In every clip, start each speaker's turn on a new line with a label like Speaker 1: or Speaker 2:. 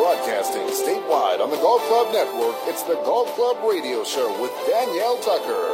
Speaker 1: Broadcasting statewide on the Golf Club Network, it's the Golf Club Radio Show with Danielle Tucker.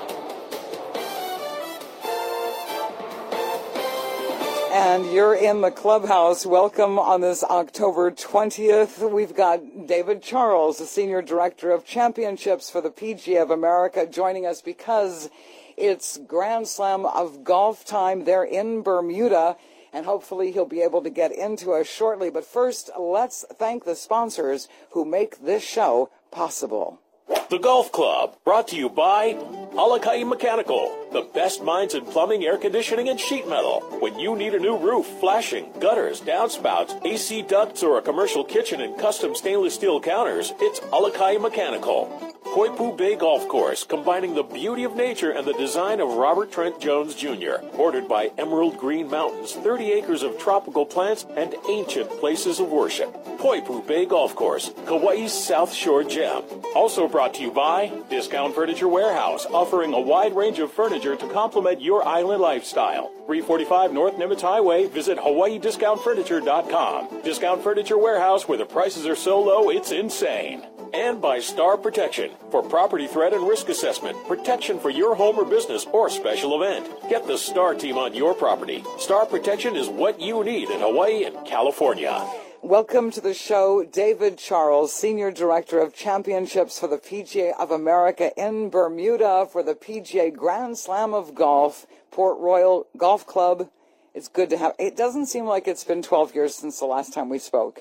Speaker 2: And you're in the clubhouse. Welcome on this October 20th. We've got David Charles, the Senior Director of Championships for the PGA of America, joining us because it's Grand Slam of Golf time. They're in Bermuda, and hopefully he'll be able to get into us shortly. But first, let's thank the sponsors who make this show possible.
Speaker 3: The Golf Club, brought to you by Alakai Mechanical, the best minds in plumbing, air conditioning, and sheet metal. When you need a new roof, flashing, gutters, downspouts, AC ducts, or a commercial kitchen and custom stainless steel counters, it's Alakai Mechanical. Poipu Bay Golf Course, combining the beauty of nature and the design of Robert Trent Jones Jr., bordered by emerald green mountains, 30 acres of tropical plants, and ancient places of worship. Poipu Bay Golf Course, Kauai's South Shore gem. Also brought to you by Discount Furniture Warehouse, offering a wide range of furniture to complement your island lifestyle. 345 North Nimitz Highway. Visit HawaiiDiscountFurniture.com. Discount Furniture Warehouse, where the prices are so low, it's insane. And by Star Protection, for property threat and risk assessment, protection for your home or business or special event. Get the Star team on your property. Star Protection is what you need in Hawaii and California.
Speaker 2: Welcome to the show, David Charles, Senior Director of Championships for the PGA of America in Bermuda for the PGA Grand Slam of Golf, Port Royal Golf Club. It's good to have. It doesn't seem like it's been 12 years since the last time we spoke.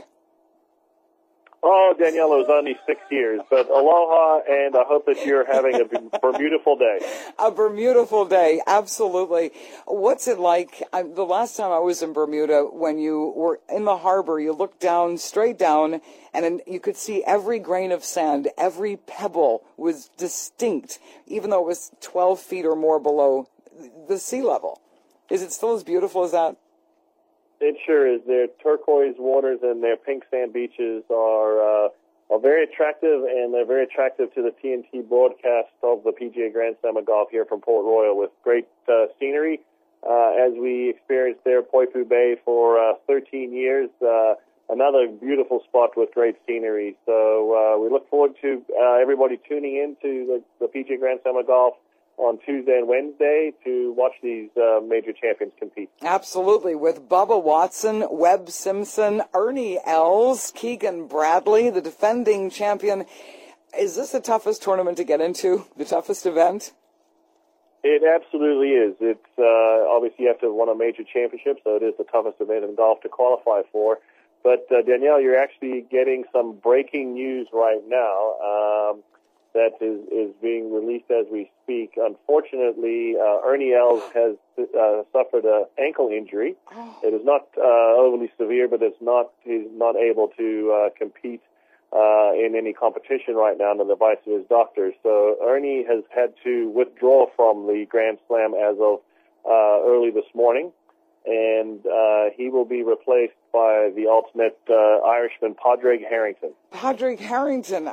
Speaker 4: Oh, Danielle, it was only 6 years, but aloha, and I hope that you're having a Bermudaful day.
Speaker 2: A Bermudaful day, absolutely. What's it like? The last time I was in Bermuda, when you were in the harbor, you looked down, straight down, and you could see every grain of sand, every pebble was distinct, even though it was 12 feet or more below the sea level. Is it still as beautiful as that?
Speaker 4: It sure is. Their turquoise waters and their pink sand beaches are very attractive, and they're very attractive to the TNT broadcast of the PGA Grand Slam of Golf here from Port Royal, with great scenery. As we experienced there, Poipu Bay for 13 years, another beautiful spot with great scenery. So we look forward to everybody tuning in to the PGA Grand Slam of Golf on Tuesday and Wednesday to watch these major champions compete.
Speaker 2: Absolutely, with Bubba Watson, Webb Simpson, Ernie Els, Keegan Bradley, the defending champion. Is this the toughest tournament to get into, the toughest event?
Speaker 4: It absolutely is. It's obviously you have to have won a major championship, so it is the toughest event in golf to qualify for. But Danielle, you're actually getting some breaking news right now. That is being released as we speak. Unfortunately, Ernie Els has suffered an ankle injury. It is not overly severe, but he's not able to compete in any competition right now under the advice of his doctor. So Ernie has had to withdraw from the Grand Slam as of early this morning, and he will be replaced by the ultimate Irishman, Padraig Harrington.
Speaker 2: Padraig Harrington.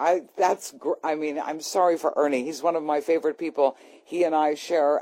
Speaker 2: I'm sorry for Ernie. He's one of my favorite people. He and I share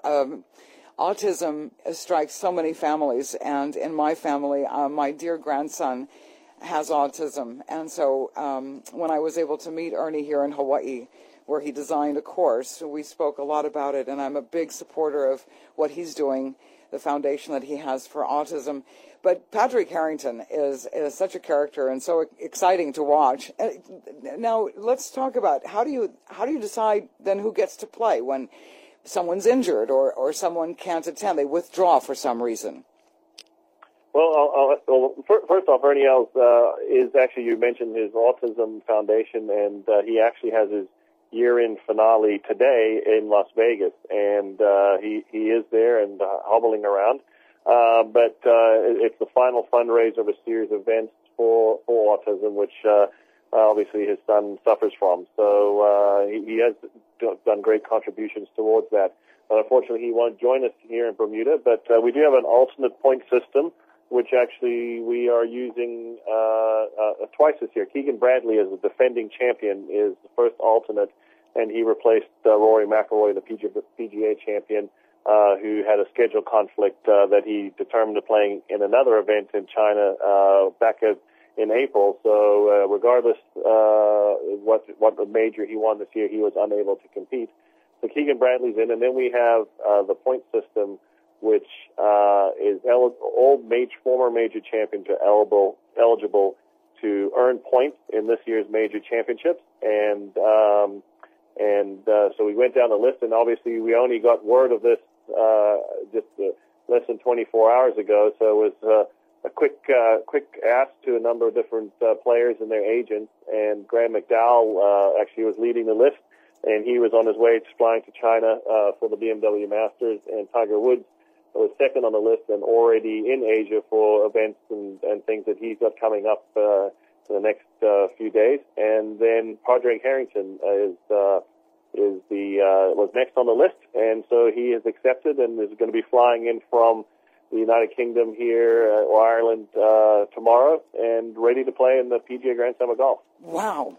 Speaker 2: autism strikes so many families, and in my family, my dear grandson has autism. And so when I was able to meet Ernie here in Hawaii, where he designed a course, we spoke a lot about it, and I'm a big supporter of what he's doing, the foundation that he has for autism. But Padraig Harrington is such a character and so exciting to watch. Now let's talk about how do you decide then who gets to play when someone's injured or someone can't attend, they withdraw for some reason.
Speaker 4: Well, first off, Ernie Els is actually, you mentioned his autism foundation, and he actually has his year-end finale today in Las Vegas, and he is there and hobbling around. But it's the final fundraiser of a series of events for autism, which obviously his son suffers from. So he has done great contributions towards that. But unfortunately, he won't join us here in Bermuda. But we do have an alternate point system, which actually we are using twice this year. Keegan Bradley, as the defending champion, is the first alternate, and he replaced Rory McIlroy, the PGA champion, who had a schedule conflict that he determined to play in another event in China back in April. So regardless what major he won this year, he was unable to compete. So Keegan Bradley's in, and then we have the point system, which is all former major champions are eligible to earn points in this year's major championships, and so we went down the list, and obviously we only got word of this just less than 24 hours ago, so it was a quick ask to a number of different players and their agents, and Graham McDowell actually was leading the list, and he was on his way flying to China for the BMW Masters, and Tiger Woods was second on the list and already in Asia for events and things that he's got coming up in the next few days. And then Padraig Harrington was next on the list, and so he has accepted and is going to be flying in from the United Kingdom here or Ireland tomorrow and ready to play in the PGA Grand Slam of Golf.
Speaker 2: Wow.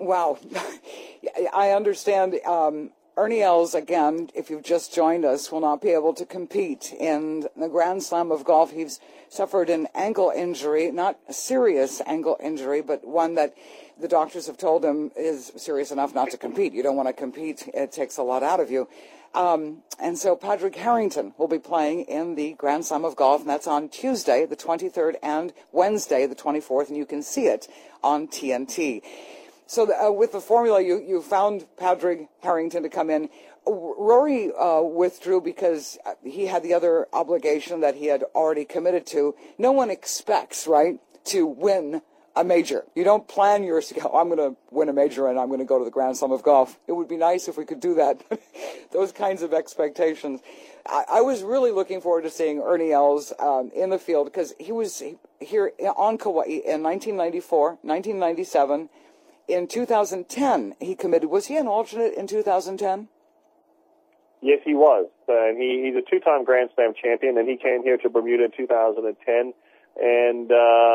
Speaker 2: I understand Ernie Els, again, if you've just joined us, will not be able to compete in the Grand Slam of Golf. He's suffered an ankle injury, not a serious ankle injury, but one that the doctors have told him is serious enough not to compete. You don't want to compete. It takes a lot out of you. And so Padraig Harrington will be playing in the Grand Slam of Golf, and that's on Tuesday, the 23rd, and Wednesday, the 24th, and you can see it on TNT. So with the formula, you found Padraig Harrington to come in. Rory withdrew because he had the other obligation that he had already committed to. No one expects, right, to win a major. You don't plan yours to go, I'm going to win a major and I'm going to go to the Grand Slam of Golf. It would be nice if we could do that. Those kinds of expectations. I was really looking forward to seeing Ernie Els in the field because he was here on Kauai in 1994, 1997. In 2010, he committed. Was he an alternate in 2010?
Speaker 4: Yes, he was. And he's a two-time Grand Slam champion, and he came here to Bermuda in 2010. And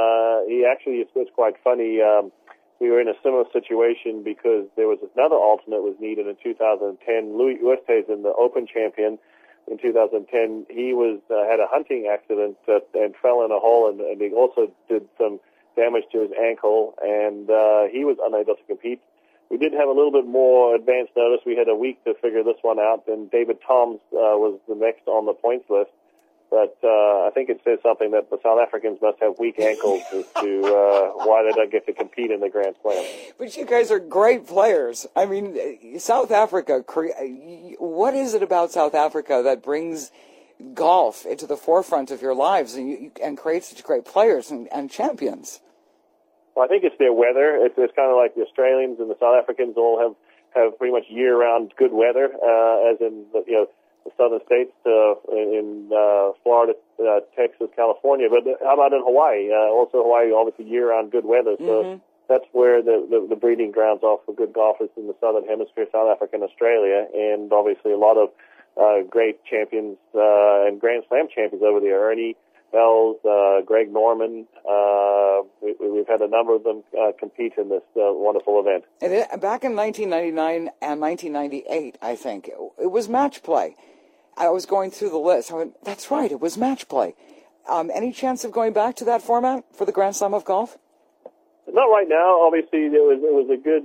Speaker 4: it's quite funny. We were in a similar situation because there was another alternate was needed in 2010. Louis Oosthuizen, the Open champion in 2010, he had a hunting accident and fell in a hole, and he also did some damage to his ankle, and he was unable to compete. We did have a little bit more advance notice. We had a week to figure this one out, and David Toms was the next on the points list. But I think it says something that the South Africans must have weak ankles as to why they don't get to compete in the Grand Slam.
Speaker 2: But you guys are great players. I mean, South Africa, what is it about South Africa that brings golf into the forefront of your lives and creates such great players and champions?
Speaker 4: Well, I think it's their weather. It's kind of like the Australians and the South Africans all have pretty much year-round good weather, as in the southern states in Florida, Texas, California. But how about in Hawaii? Also, Hawaii obviously year-round good weather. So that's where the breeding grounds are for good golfers in the southern hemisphere, South Africa and Australia, and obviously a lot of great champions and Grand Slam champions over there. Ernie Els, Greg Norman. We've had a number of them compete in this wonderful event.
Speaker 2: Back in 1999 and 1998, I think, it was match play. I was going through the list. I went, that's right, it was match play. Any chance of going back to that format for the Grand Slam of Golf?
Speaker 4: Not right now. Obviously, it was a good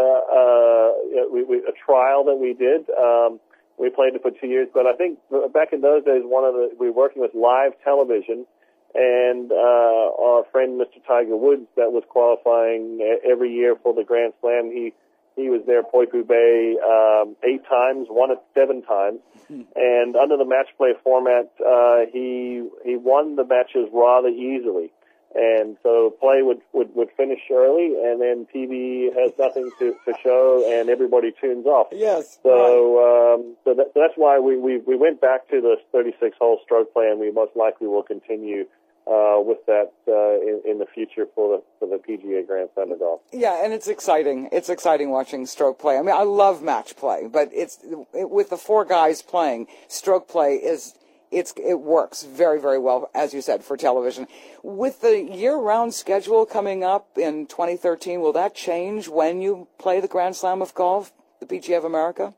Speaker 4: a trial that we did. We played it for 2 years, but I think back in those days, we were working with live television, and our friend Mr. Tiger Woods, that was qualifying every year for the Grand Slam. He was there, Poipu Bay, 8 times, won it 7 times, and under the match play format, he won the matches rather easily. And so play would finish early, and then TV has nothing to show, and everybody tunes off.
Speaker 2: Yes.
Speaker 4: So that's why we went back to the 36-hole stroke play, and we most likely will continue with that in the future for the PGA Grand Slam of Golf.
Speaker 2: Yeah, and it's exciting. It's exciting watching stroke play. I mean, I love match play, but with the 4 guys playing, stroke play it works very, very well, as you said, for television. With the year-round schedule coming up in 2013, will that change when you play the Grand Slam of Golf, the PGA of America?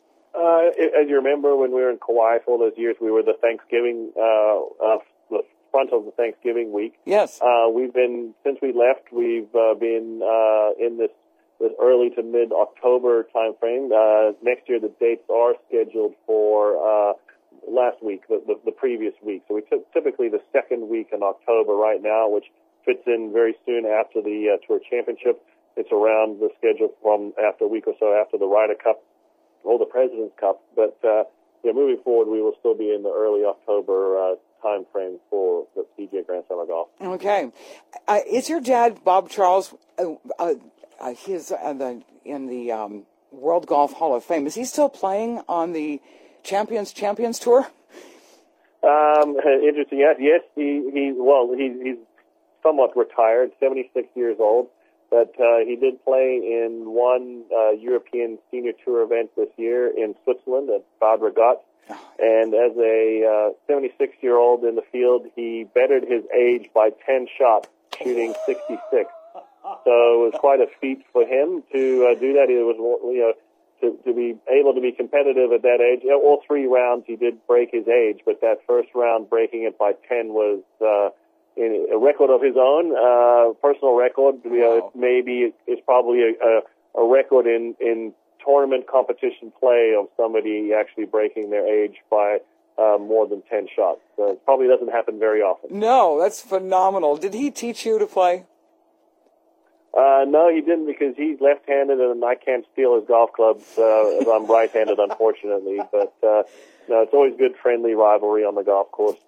Speaker 4: As you remember, when we were in Kauai for all those years, we were the Thanksgiving front of the Thanksgiving week.
Speaker 2: Yes.
Speaker 4: Since we left, we've been in this early to mid-October time frame. Next year, the dates are scheduled for last week, the previous week. So we took typically the second week in October right now, which fits in very soon after the Tour Championship. It's around the schedule from after a week or so after the Ryder Cup or the President's Cup. But moving forward, we will still be in the early October time frame for the PGA Grand Slam of Golf.
Speaker 2: Okay. Is your dad, Bob Charles, he's in the World Golf Hall of Fame? Is he still playing on the Champions Tour?
Speaker 4: Interesting. Yes. He's somewhat retired, 76 years old. But he did play in one European Senior Tour event this year in Switzerland at Bad Ragaz. And as a 76-year-old in the field, he bettered his age by 10 shots, shooting 66. So it was quite a feat for him to do that. It was, to be able to be competitive at that age. All 3 rounds he did break his age, but that first round breaking it by 10 was a record of his own, personal record.
Speaker 2: Wow.
Speaker 4: Maybe it's probably a record in tournament competition play of somebody actually breaking their age by more than 10 shots. So it probably doesn't happen very often.
Speaker 2: No, that's phenomenal. Did he teach you to play?
Speaker 4: No, he didn't, because he's left-handed and I can't steal his golf clubs as I'm right-handed, unfortunately. But no, it's always good friendly rivalry on the golf course.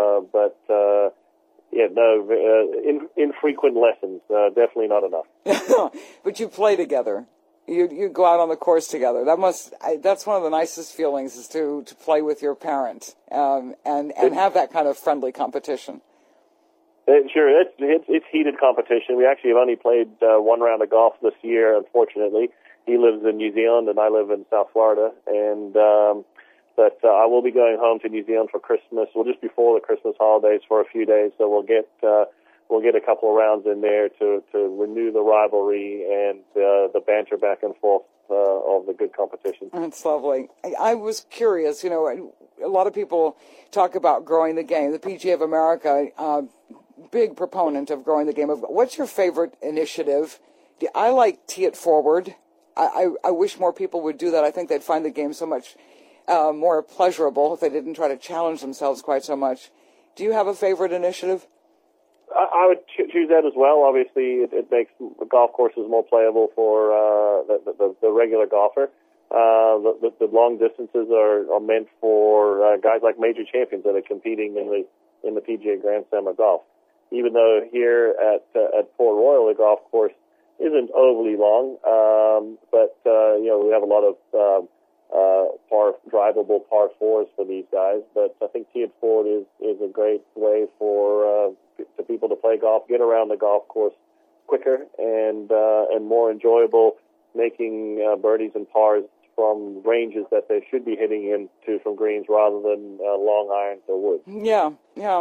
Speaker 4: Infrequent lessons, definitely not enough.
Speaker 2: But you play together. You go out on the course together. That's one of the nicest feelings, is to play with your parent and have that kind of friendly competition.
Speaker 4: Sure, it's heated competition. We actually have only played one round of golf this year, unfortunately. He lives in New Zealand and I live in South Florida, and but I will be going home to New Zealand for Christmas, just before the Christmas holidays, for a few days. So we'll get a couple of rounds in there to renew the rivalry and the banter back and forth of the good competition.
Speaker 2: That's lovely. I was curious. A lot of people talk about growing the game. The PGA of America, big proponent of growing the game. What's your favorite initiative? I like Tee It Forward. I wish more people would do that. I think they'd find the game so much more pleasurable if they didn't try to challenge themselves quite so much. Do you have a favorite initiative?
Speaker 4: I would choose that as well. Obviously, it makes the golf courses more playable for the regular golfer. The long distances are meant for guys like major champions that are competing in the PGA Grand Slam of Golf. Even though here at Port Royal, the golf course isn't overly long, but we have a lot of drivable par fours for these guys. But I think Tee It Forward is a great way for people to play golf, get around the golf course quicker and more enjoyable, making birdies and pars from ranges that they should be hitting into from greens rather than long irons or wood.
Speaker 2: Yeah.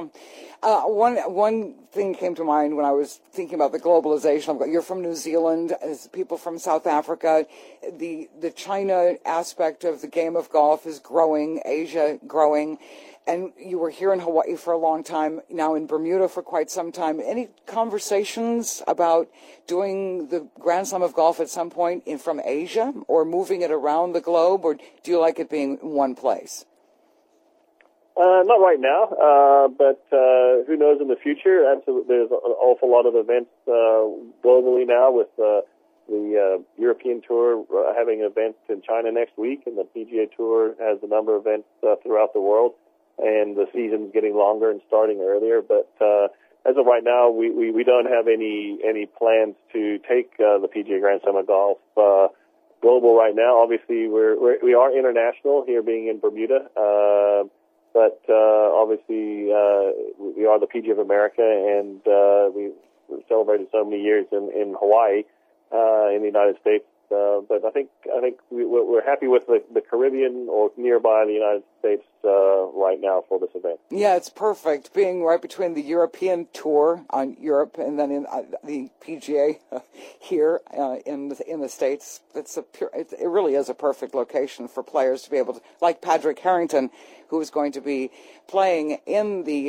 Speaker 2: One thing came to mind when I was thinking about the globalization. You're from New Zealand, as people from South Africa. The China aspect of the game of golf is growing, Asia growing. And you were here in Hawaii for a long time, now in Bermuda for quite some time. Any conversations about doing the Grand Slam of Golf at some point from Asia, or moving it around the globe, or do you like it being in one place?
Speaker 4: Not right now, but who knows in the future? Absolutely, there's an awful lot of events globally now, with the European Tour having events in China next week, and the PGA Tour has a number of events throughout the world. And the season's getting longer and starting earlier. But as of right now, we don't have any plans to take the PGA Grand Slam of Golf global right now. Obviously, we are international here, being in Bermuda. But obviously, we are the PGA of America, and we've celebrated so many years in Hawaii, in the United States. But I think we're happy with the Caribbean or nearby the United States right now for this event. Yeah,
Speaker 2: it's perfect, being right between the European Tour on Europe and then in the PGA here in the States. It really is a perfect location for players to be able to, like Patrick Harrington, who is going to be playing in the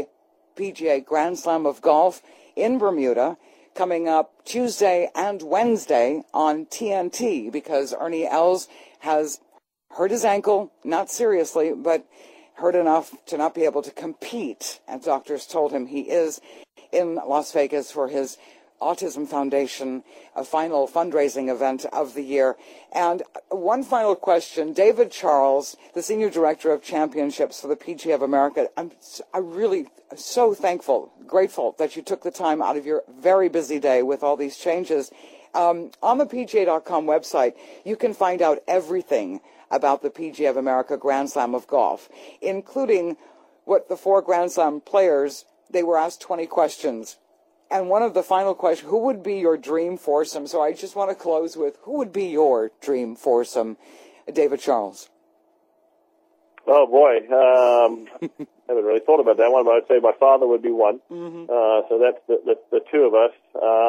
Speaker 2: PGA Grand Slam of Golf in Bermuda, coming up Tuesday and Wednesday on TNT, because Ernie Els has hurt his ankle, not seriously, but hurt enough to not be able to compete. And doctors told him he is in Las Vegas for his Autism Foundation, a final fundraising event of the year. And one final question. David Charles, the Senior Director of Championships for the PGA of America, I'm really so thankful, grateful that you took the time out of your very busy day with all these changes. On the PGA.com website, you can find out everything about the PGA of America Grand Slam of Golf, including what the 4 Grand Slam players, they were asked 20 questions. And one of the final questions, who would be your dream foursome? So I just want to close with, who would be your dream foursome, David Charles?
Speaker 4: Oh, boy. I haven't really thought about that one, but I'd say my father would be one.
Speaker 2: Mm-hmm.
Speaker 4: So that's the two of us.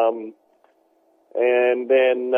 Speaker 4: And then,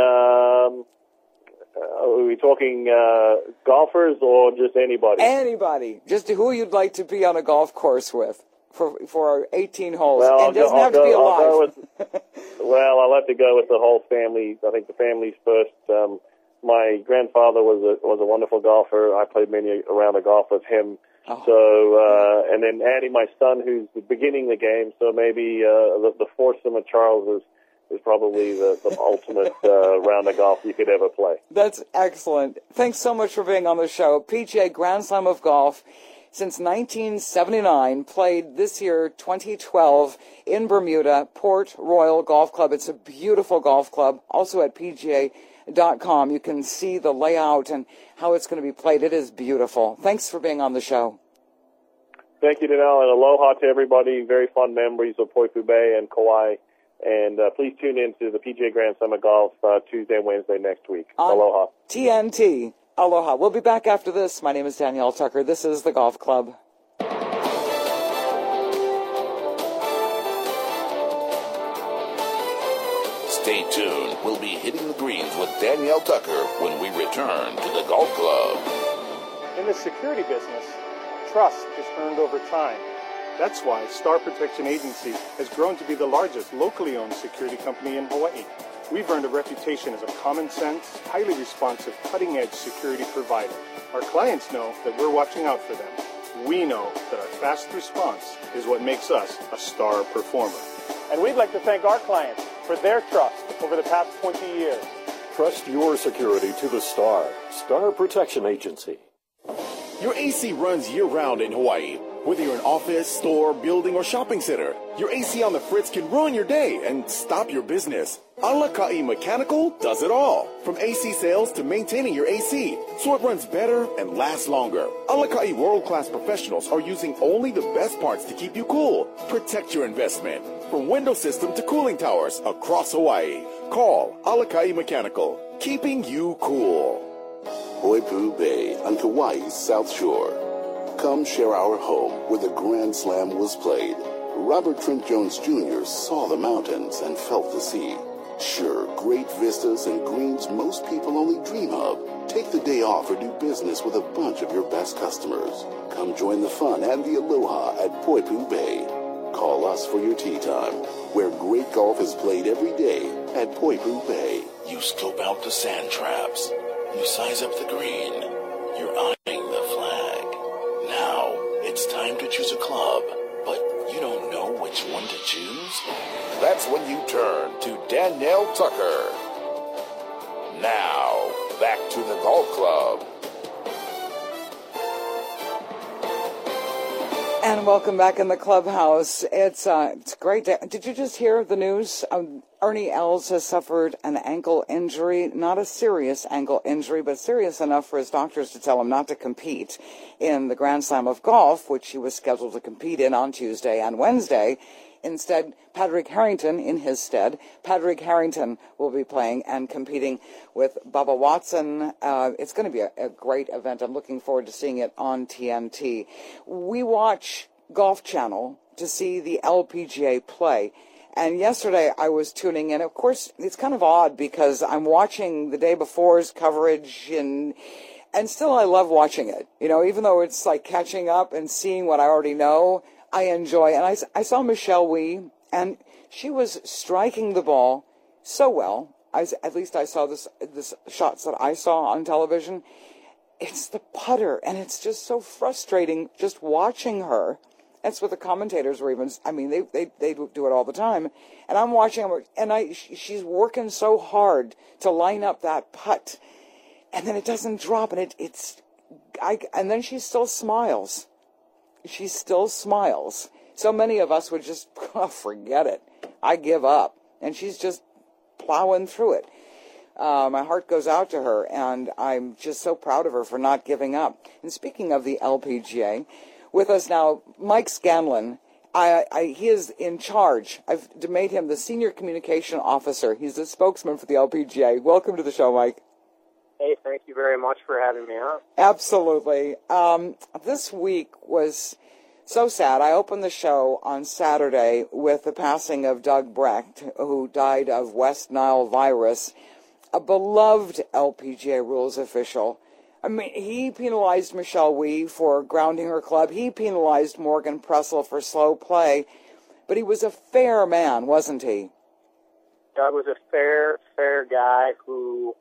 Speaker 4: are we talking golfers or just anybody?
Speaker 2: Anybody. Just who you'd like to be on a golf course with. For 18 holes.
Speaker 4: Well,
Speaker 2: and it doesn't have to be alive.
Speaker 4: Well, I'll have to go with the whole family. I think the family's first. My grandfather was a wonderful golfer. I played many around the golf with him.
Speaker 2: Oh.
Speaker 4: So, and then adding my son, who's beginning the game. So maybe the foursome of Charles is probably the ultimate round of golf you could ever play.
Speaker 2: That's excellent. Thanks so much for being on the show. PGA Grand Slam of Golf. Since 1979, played this year, 2012, in Bermuda, Port Royal Golf Club. It's a beautiful golf club. Also at PGA.com, you can see the layout and how it's going to be played. It is beautiful. Thanks for being on the show.
Speaker 4: Thank you, Danelle, and aloha to everybody. Very fond memories of Poipu Bay and Kauai. And please tune in to the PGA Grand Slam of Golf Tuesday and Wednesday next week. Aloha.
Speaker 2: TNT. Aloha. We'll be back after this. My name is Danielle Tucker. This is the Golf Club.
Speaker 5: Stay tuned. We'll be hitting the greens with Danielle Tucker when we return to the Golf Club.
Speaker 6: In the security business, trust is earned over time. That's why Star Protection Agency has grown to be the largest locally owned security company in Hawaii. We've earned a reputation as a common-sense, highly responsive, cutting-edge security provider. Our clients know that we're watching out for them. We know that our fast response is what makes us a star performer. And we'd like to thank our clients for their trust over the past 20 years.
Speaker 7: Trust your security to the Star. Star Protection Agency.
Speaker 8: Your AC runs year-round in Hawaii. Whether you're an office, store, building, or shopping center, your AC on the fritz can ruin your day and stop your business. Alakai Mechanical does it all. From AC sales to maintaining your AC, so it runs better and lasts longer. Alakai world-class professionals are using only the best parts to keep you cool. Protect your investment. From window system to cooling towers across Hawaii. Call Alakai Mechanical, keeping you cool.
Speaker 5: Poipu Bay on Kauai's South Shore. Come share our home where the Grand Slam was played. Robert Trent Jones Jr. saw the mountains and felt the sea. Sure, great vistas and greens most people only dream of. Take the day off or do business with a bunch of your best customers. Come join the fun and the aloha at Poipu Bay. Call us for your tea time, where great golf is played every day at Poipu Bay. You scope out the sand traps. You size up the green. You're eyeing the flag. Now, it's time to choose a club, but you don't know which one to choose? That's when you turn to Danielle Tucker. Now, back to the Golf Club.
Speaker 2: And welcome back in the clubhouse. It's great. Did you just hear the news? Ernie Els has suffered an ankle injury, not a serious ankle injury, but serious enough for his doctors to tell him not to compete in the Grand Slam of Golf, which he was scheduled to compete in on Tuesday and Wednesday. Instead, Padraig Harrington, in his stead, Padraig Harrington will be playing and competing with Bubba Watson. It's going to be a great event. I'm looking forward to seeing it on TNT. We watch Golf Channel to see the LPGA play. And yesterday I was tuning in. Of course, it's kind of odd because I'm watching the day before's coverage and still I love watching it. You know, even though it's like catching up and seeing what I already know, I enjoy. And I saw Michelle Wie, and she was striking the ball so well. At least I saw this shots that I saw on television. It's the putter, and it's just so frustrating just watching her. That's what the commentators were even. I mean, they do it all the time, and I'm watching her, and she's working so hard to line up that putt, and then it doesn't drop, and and then she still smiles. She still smiles. So many of us would just forget it. I give up, and she's just plowing through it. My heart goes out to her, and I'm just so proud of her for not giving up. And speaking of the LPGA, with us now, Mike Scanlon. He is in charge. I've made him the Senior Communication Officer. He's the spokesman for the LPGA. Welcome to the show, Mike.
Speaker 9: Hey, thank you very much for having me on.
Speaker 2: Absolutely. This week was so sad. I opened the show on Saturday with the passing of Doug Brecht, who died of West Nile virus, a beloved LPGA rules official. I mean, he penalized Michelle Wie for grounding her club. He penalized Morgan Pressel for slow play. But he was a fair man, wasn't he?
Speaker 9: Doug was a fair guy who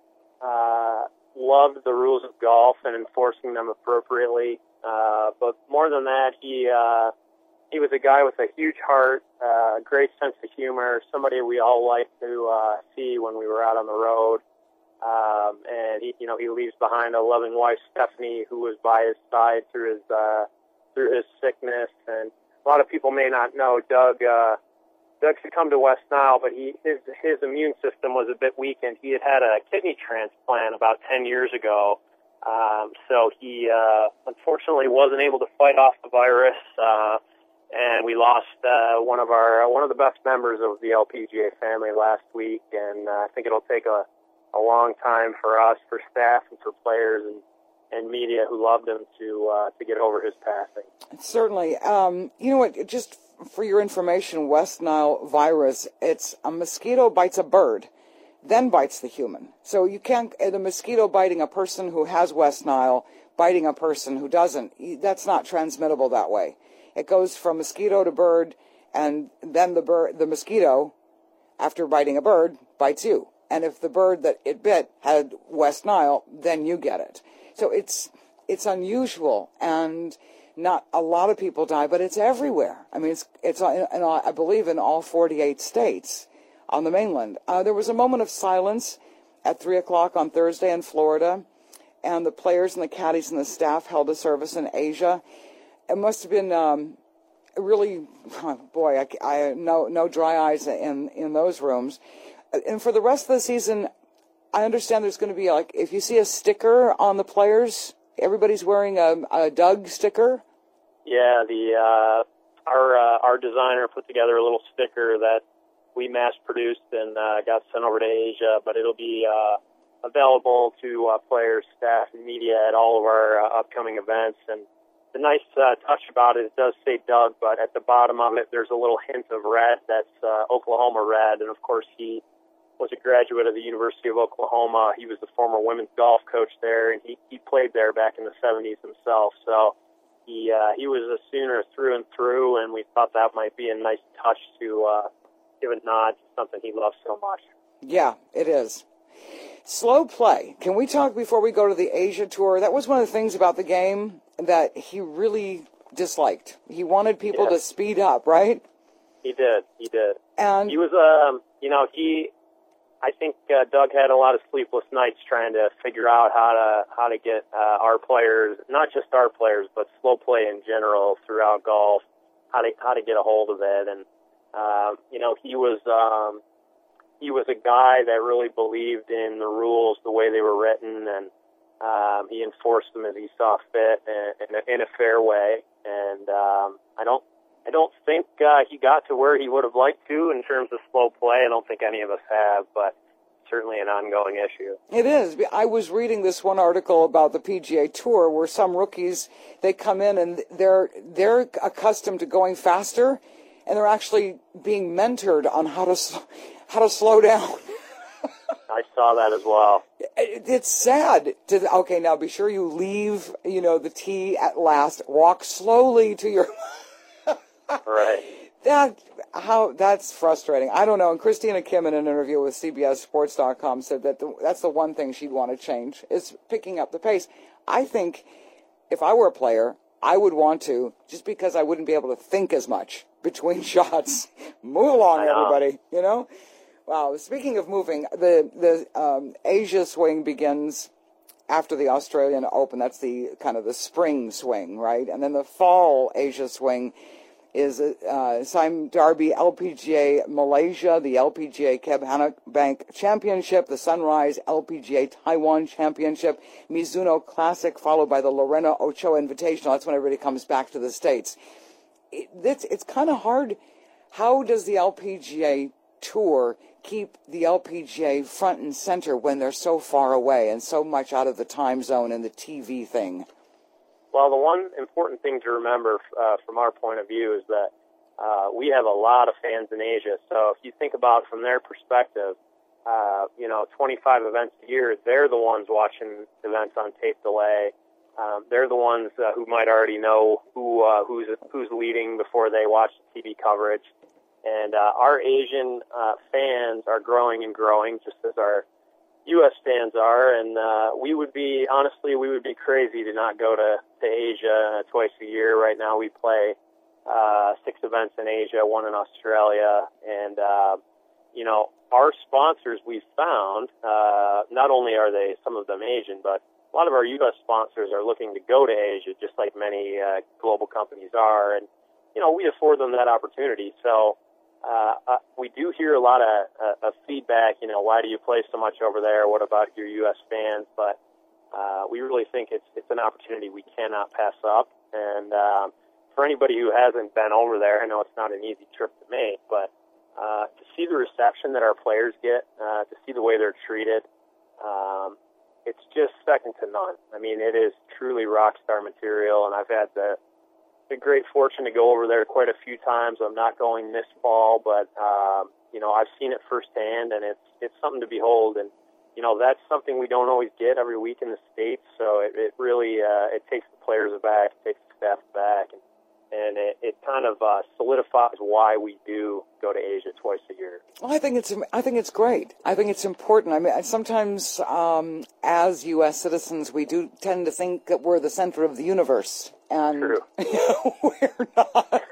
Speaker 9: loved the rules of golf and enforcing them appropriately. But more than that, he was a guy with a huge heart, a great sense of humor, somebody we all liked to see when we were out on the road. And he leaves behind a loving wife, Stephanie, who was by his side through his sickness. And a lot of people may not know Doug succumbed to West Nile, but his immune system was a bit weakened. He had a kidney transplant about 10 years ago. So he unfortunately wasn't able to fight off the virus, and we lost one of the best members of the LPGA family last week. And I think it'll take a long time for us, for staff, and for players and media who loved him to get over his passing.
Speaker 2: Certainly. You know what? Just for your information, West Nile virus, it's a mosquito bites a bird, then bites the human. So you can't, the mosquito biting a person who has West Nile, biting a person who doesn't, that's not transmittable that way. It goes from mosquito to bird, and then the mosquito, after biting a bird, bites you. And if the bird that it bit had West Nile, then you get it. So it's unusual, and not a lot of people die, but it's everywhere. I mean, it's I believe in all 48 states on the mainland. There was a moment of silence at 3 o'clock on Thursday in Florida, and the players and the caddies and the staff held a service in Asia. It must have been really, boy, I no dry eyes in those rooms. And for the rest of the season, I understand there's going to be, like, if you see a sticker on the players, everybody's wearing a Doug sticker.
Speaker 9: Yeah, our designer put together a little sticker that we mass produced and got sent over to Asia, but it'll be available to players, staff, and media at all of our upcoming events. And the nice touch about it does say Doug, but at the bottom of it, there's a little hint of red. That's Oklahoma red, and of course he was a graduate of the University of Oklahoma. He was the former women's golf coach there, and he played there back in the 70s himself. So he was a Sooner through and through, and we thought that might be a nice touch to give a nod to something he loves so much.
Speaker 2: Yeah, it is. Slow play. Can we talk before we go to the Asia Tour? That was one of the things about the game that he really disliked. He wanted people to speed up, right?
Speaker 9: He did.
Speaker 2: And
Speaker 9: he was, I think Doug had a lot of sleepless nights trying to figure out how to get our players, not just our players, but slow play in general throughout golf, how to get a hold of it. And he was a guy that really believed in the rules the way they were written, and he enforced them as he saw fit in a fair way. And I don't think he got to where he would have liked to in terms of slow play. I don't think any of us have, but certainly an ongoing issue.
Speaker 2: It is. I was reading this one article about the PGA Tour where some rookies, they come in and they're accustomed to going faster, and they're actually being mentored on how to slow down.
Speaker 9: I saw that as well.
Speaker 2: It's sad. Okay, now be sure you leave, the tee at last. Walk slowly to your...
Speaker 9: Right.
Speaker 2: That's frustrating. I don't know. And Christina Kim, in an interview with CBSSports.com, said that that's the one thing she'd want to change is picking up the pace. I think if I were a player, I would want to, just because I wouldn't be able to think as much between shots. Move along, everybody. You know. Wow. Speaking of moving, the Asia swing begins after the Australian Open. That's the kind of the spring swing, right? And then the fall Asia swing is Sime Darby LPGA Malaysia, the LPGA Keb Hanok Bank Championship, the Sunrise LPGA Taiwan Championship, Mizuno Classic, followed by the Lorena Ochoa Invitational. That's when everybody comes back to the States. It's kind of hard. How does the LPGA Tour keep the LPGA front and center when they're so far away and so much out of the time zone and the TV thing?
Speaker 9: Well, the one important thing to remember from our point of view is that we have a lot of fans in Asia. So if you think about it from their perspective, 25 events a year, they're the ones watching events on tape delay. They're the ones who might already know who's leading before they watch the TV coverage. And our Asian fans are growing and growing, just as our U.S. fans are, and we would be crazy to not go to Asia twice a year. Right now we play 6 events in Asia, 1 in Australia, and our sponsors we've found, not only are they some of them Asian, but a lot of our U.S. sponsors are looking to go to Asia, just like many global companies are, and we afford them that opportunity. So we do hear a lot of feedback, why do you play so much over there? What about your U.S. fans? But we really think it's an opportunity we cannot pass up. And for anybody who hasn't been over there, I know it's not an easy trip to make, but to see the reception that our players get, to see the way they're treated, it's just second to none. I mean, it is truly rock star material, and I've had the great fortune to go over there quite a few times. I'm not going this fall, but I've seen it firsthand, and it's something to behold. And that's something we don't always get every week in the States. So it really it takes the players aback, it takes the staff aback, and it kind of solidifies why we do go to Asia twice a year.
Speaker 2: Well, I think it's great. I think it's important. I mean, sometimes as U.S. citizens, we do tend to think that we're the center of the universe. And
Speaker 9: True.
Speaker 2: We're not.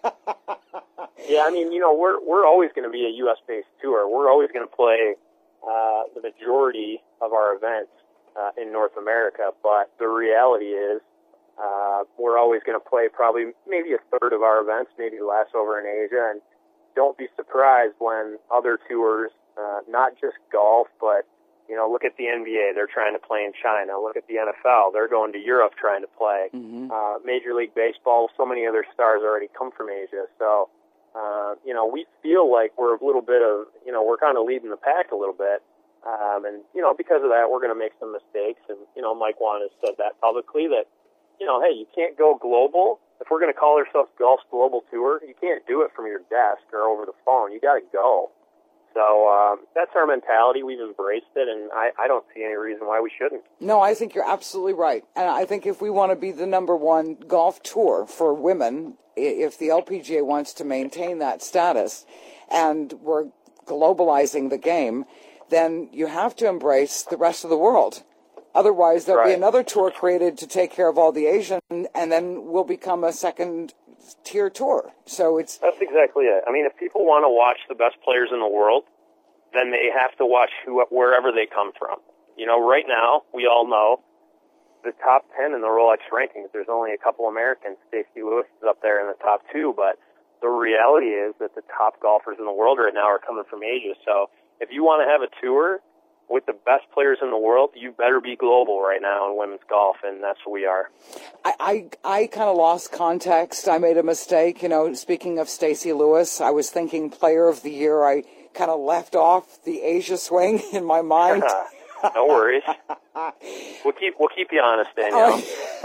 Speaker 9: Yeah, I mean, we're always going to be a U.S.-based tour. We're always going to play the majority of our events in North America. But the reality is we're always going to play probably maybe a third of our events, maybe less over in Asia. And don't be surprised when other tours, not just golf, but look at the NBA. They're trying to play in China. Look at the NFL. They're going to Europe trying to play. Mm-hmm. Major League Baseball, so many other stars already come from Asia. So, we feel like we're a little bit of, we're kind of leading the pack a little bit. And because of that, we're going to make some mistakes. And, Mike Wan has said that publicly that, hey, you can't go global. If we're going to call ourselves Golf's Global Tour, you can't do it from your desk or over the phone. You got to go. So that's our mentality. We've embraced it, and I don't see any reason why we shouldn't.
Speaker 2: No, I think you're absolutely right. And I think if we want to be the #1 golf tour for women, if the LPGA wants to maintain that status, and we're globalizing the game, then you have to embrace the rest of the world. Otherwise, there'll be another tour created to take care of all the Asian, and then we'll become a second-tier tour. So
Speaker 9: that's exactly it. I mean, if people want to watch the best players in the world, then they have to watch wherever they come from. Right now, we all know the top 10 in the Rolex rankings. There's only a couple Americans. Stacey Lewis is up there in the top 2, but the reality is that the top golfers in the world right now are coming from Asia. So if you want to have a tour with the best players in the world, you better be global right now in women's golf, and that's what we are.
Speaker 2: I kind of lost context. I made a mistake. Speaking of Stacey Lewis, I was thinking Player of the Year. I kind of left off the Asia swing in my mind.
Speaker 9: No worries. We'll keep you honest, Danielle.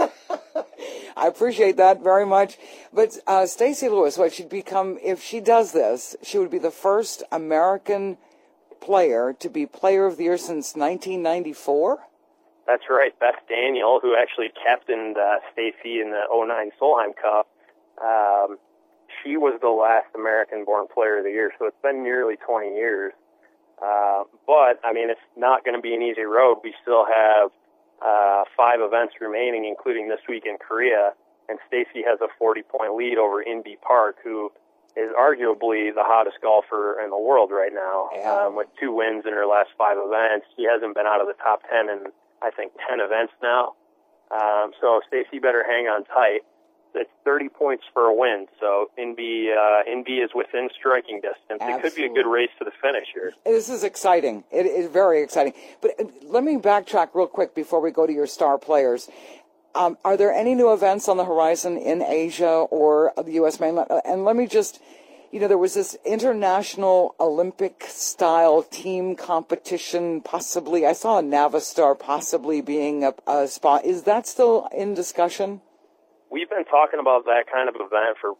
Speaker 2: I appreciate that very much. But Stacey Lewis, if she does this, she would be the first American player to be Player of the Year since 1994?
Speaker 9: That's right. Beth Daniel, who actually captained Stacey in the 2009 Solheim Cup, she was the last American-born player of the year, so it's been nearly 20 years. But, I mean, it's not going to be an easy road. We still have 5 events remaining, including this week in Korea, and Stacy has a 40-point lead over Inbee Park, who is arguably the hottest golfer in the world right now, with 2 wins in her last 5 events. She hasn't been out of the top 10 in, I think, 10 events now. So Stacy better hang on tight. It's 30 points for a win, so Inbee is within striking distance. Absolutely. It could be a good race to the finish here.
Speaker 2: This is exciting. It is very exciting. But let me backtrack real quick before we go to your star players. Are there any new events on the horizon in Asia or the U.S. mainland? And let me just, there was this international Olympic-style team competition, possibly. I saw a Navistar possibly being a spot. Is that still in discussion?
Speaker 9: We've been talking about that kind of event for,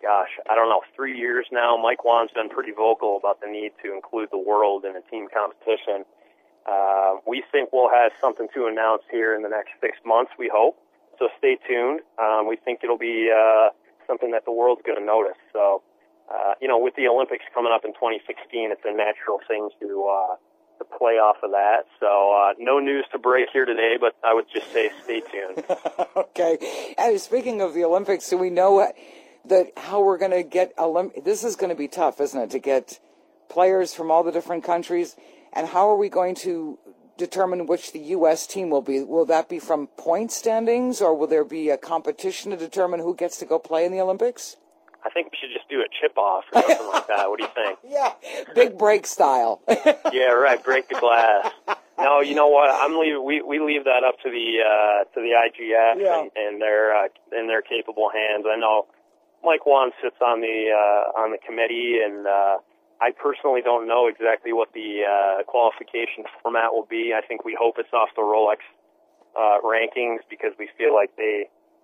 Speaker 9: 3 years now. Mike Wan's been pretty vocal about the need to include the world in a team competition. We think we'll have something to announce here in the next 6 months, we hope. So stay tuned. We think it'll be something that the world's going to notice. So, with the Olympics coming up in 2016, it's a natural thing to play off of that. So no news to break here today, but I would just say stay tuned.
Speaker 2: Okay. And speaking of the Olympics, do we know that how we're going to get this is going to be tough, isn't it, to get players from all the different countries? And how are we going to determine which the U.S. team will be? Will that be from point standings, or will there be a competition to determine who gets to go play in the Olympics?
Speaker 9: I think we should just do a chip-off or something like that. What do you think?
Speaker 2: Yeah, big break style.
Speaker 9: Yeah, right, break the glass. No, you know what? We leave that up to the IGF and their capable hands. I know Mike Wan sits on the committee, and I personally don't know exactly what the qualification format will be. I think we hope it's off the Rolex rankings, because we feel like they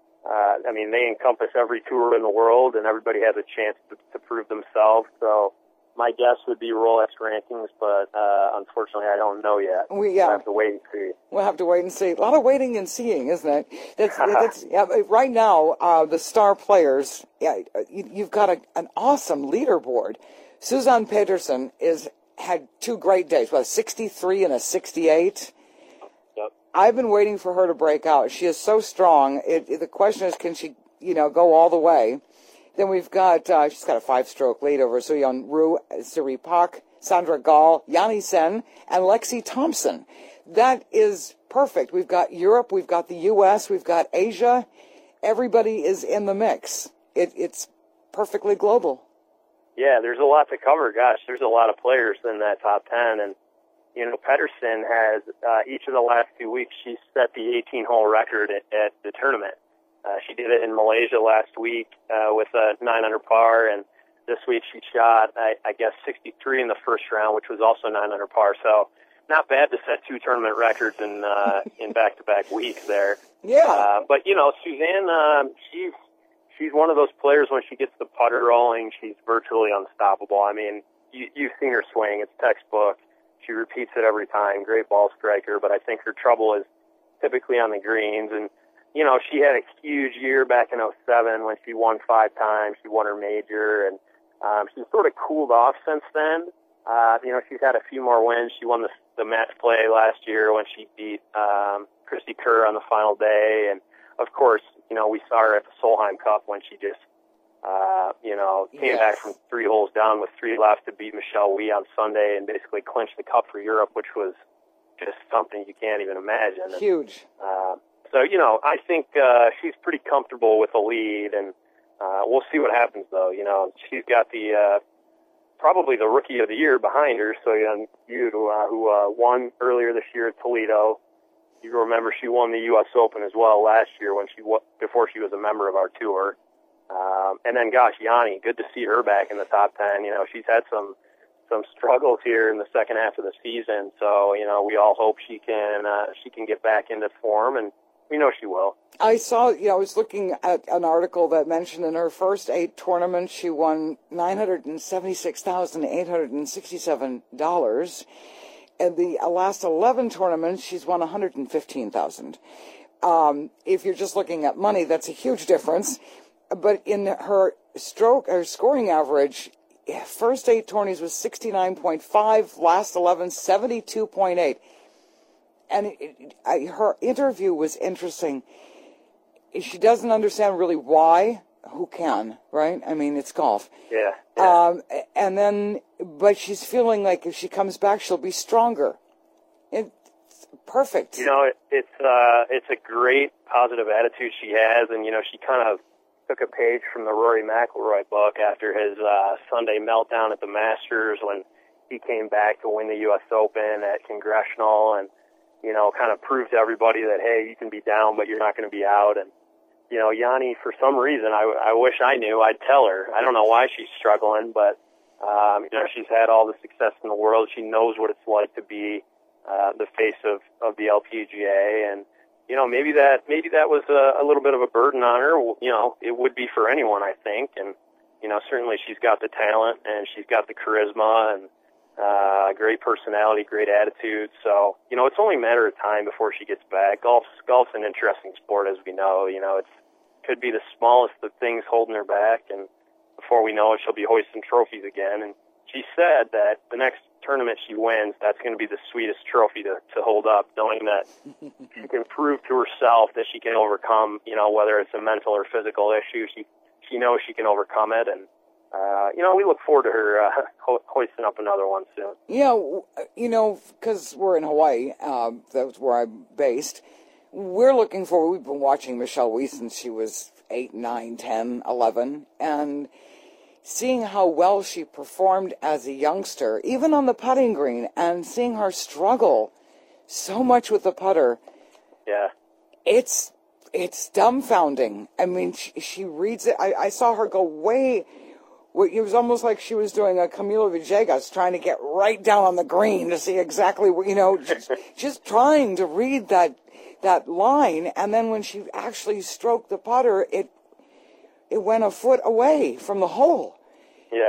Speaker 9: encompass every tour in the world, and everybody has a chance to prove themselves. So my guess would be Rolex rankings, but unfortunately I don't know yet. We'll have to wait and see.
Speaker 2: We'll have to wait and see. A lot of waiting and seeing, isn't it? That's right now, the star players, you've got an awesome leaderboard. Suzanne Pedersen had 2 great days, a 63 and a 68.
Speaker 9: Yep.
Speaker 2: I've been waiting for her to break out. She is so strong. The question is, can she, go all the way? Then we've got, she's got a 5-stroke lead over Suyeon Ryu, Siri Pak, Sandra Gall, Yanni Sen, and Lexi Thompson. That is perfect. We've got Europe, we've got the U.S., we've got Asia. Everybody is in the mix. It's perfectly global.
Speaker 9: Yeah, there's a lot to cover. Gosh, there's a lot of players in that top 10. And, Pedersen has, each of the last 2 weeks, she's set the 18-hole record at the tournament. She did it in Malaysia last week with a 9-under par, and this week she shot, I guess, 63 in the first round, which was also 9-under par. So not bad to set 2 tournament records in back-to-back weeks there.
Speaker 2: Yeah.
Speaker 9: But, Suzanne, she's one of those players, when she gets the putter rolling, she's virtually unstoppable. I mean, you've seen her swing. It's textbook. She repeats it every time. Great ball striker, but I think her trouble is typically on the greens. And, she had a huge year back in 2007 when she won 5 times. She won her major, and she's sort of cooled off since then. She's had a few more wins. She won the match play last year when she beat Christy Kerr on the final day. And, of course, we saw her at the Solheim Cup when she just, came back from 3 holes down with 3 left to beat Michelle Wie on Sunday and basically clinch the Cup for Europe, which was just something you can't even imagine.
Speaker 2: Huge.
Speaker 9: So, I think she's pretty comfortable with the lead, and we'll see what happens, though. She's got probably the Rookie of the Year behind her, so who won earlier this year at Toledo. You remember she won the U.S. Open as well last year before she was a member of our tour. And then, gosh, Yanni, good to see her back in the top 10. She's had some struggles here in the second half of the season, so we all hope she can get back into form, and we know she will.
Speaker 2: I saw, I was looking at an article that mentioned in her first 8 tournaments, she won $976,867. And the last 11 tournaments, she's won $115,000. If you're just looking at money, that's a huge difference. But in her scoring average, first 8 tourneys was 69.5, last 11, 72.8. And her interview was interesting. She doesn't understand really why. Who can, right? I mean, it's golf.
Speaker 9: Yeah.
Speaker 2: And then, but she's feeling like if she comes back, she'll be stronger. It's perfect.
Speaker 9: You know, it's a great positive attitude she has, and you know, she kind of took a page from the Rory McIlroy book after his Sunday meltdown at the Masters when he came back to win the U.S. Open at Congressional, and you know, kind of proved to everybody that hey, you can be down, but you're not going to be out. And you know, Yanni, for some reason, I wish I knew. I'd tell her. I don't know why she's struggling, but you know, she's had all the success in the world. She knows what it's like to be the face of the LPGA, and you know, maybe that was a little bit of a burden on her. You know, it would be for anyone, I think, and you know, certainly she's got the talent and she's got the charisma and great personality, great attitude. So, you know, it's only a matter of time before she gets back. Golf's an interesting sport, as we know. You know, it could be the smallest of things holding her back, and before we know it, she'll be hoisting trophies again. And she said that the next tournament she wins, that's going to be the sweetest trophy to hold up, knowing that she can prove to herself that she can overcome, you know, whether it's a mental or physical issue. She knows she can overcome it, and you know, we look forward to her hoisting up another one soon.
Speaker 2: Yeah, you know, because we're in Hawaii, that's where I'm based. We've been watching Michelle Wie since she was 8, 9, 10, 11, and seeing how well she performed as a youngster, even on the putting green, and seeing her struggle so much with the putter.
Speaker 9: Yeah.
Speaker 2: It's dumbfounding. I mean, she reads it. I saw her go way... It was almost like she was doing a Camilo Villegas, trying to get right down on the green to see exactly what, you know, just trying to read that line. And then when she actually stroked the putter, it went a foot away from the hole.
Speaker 9: Yeah.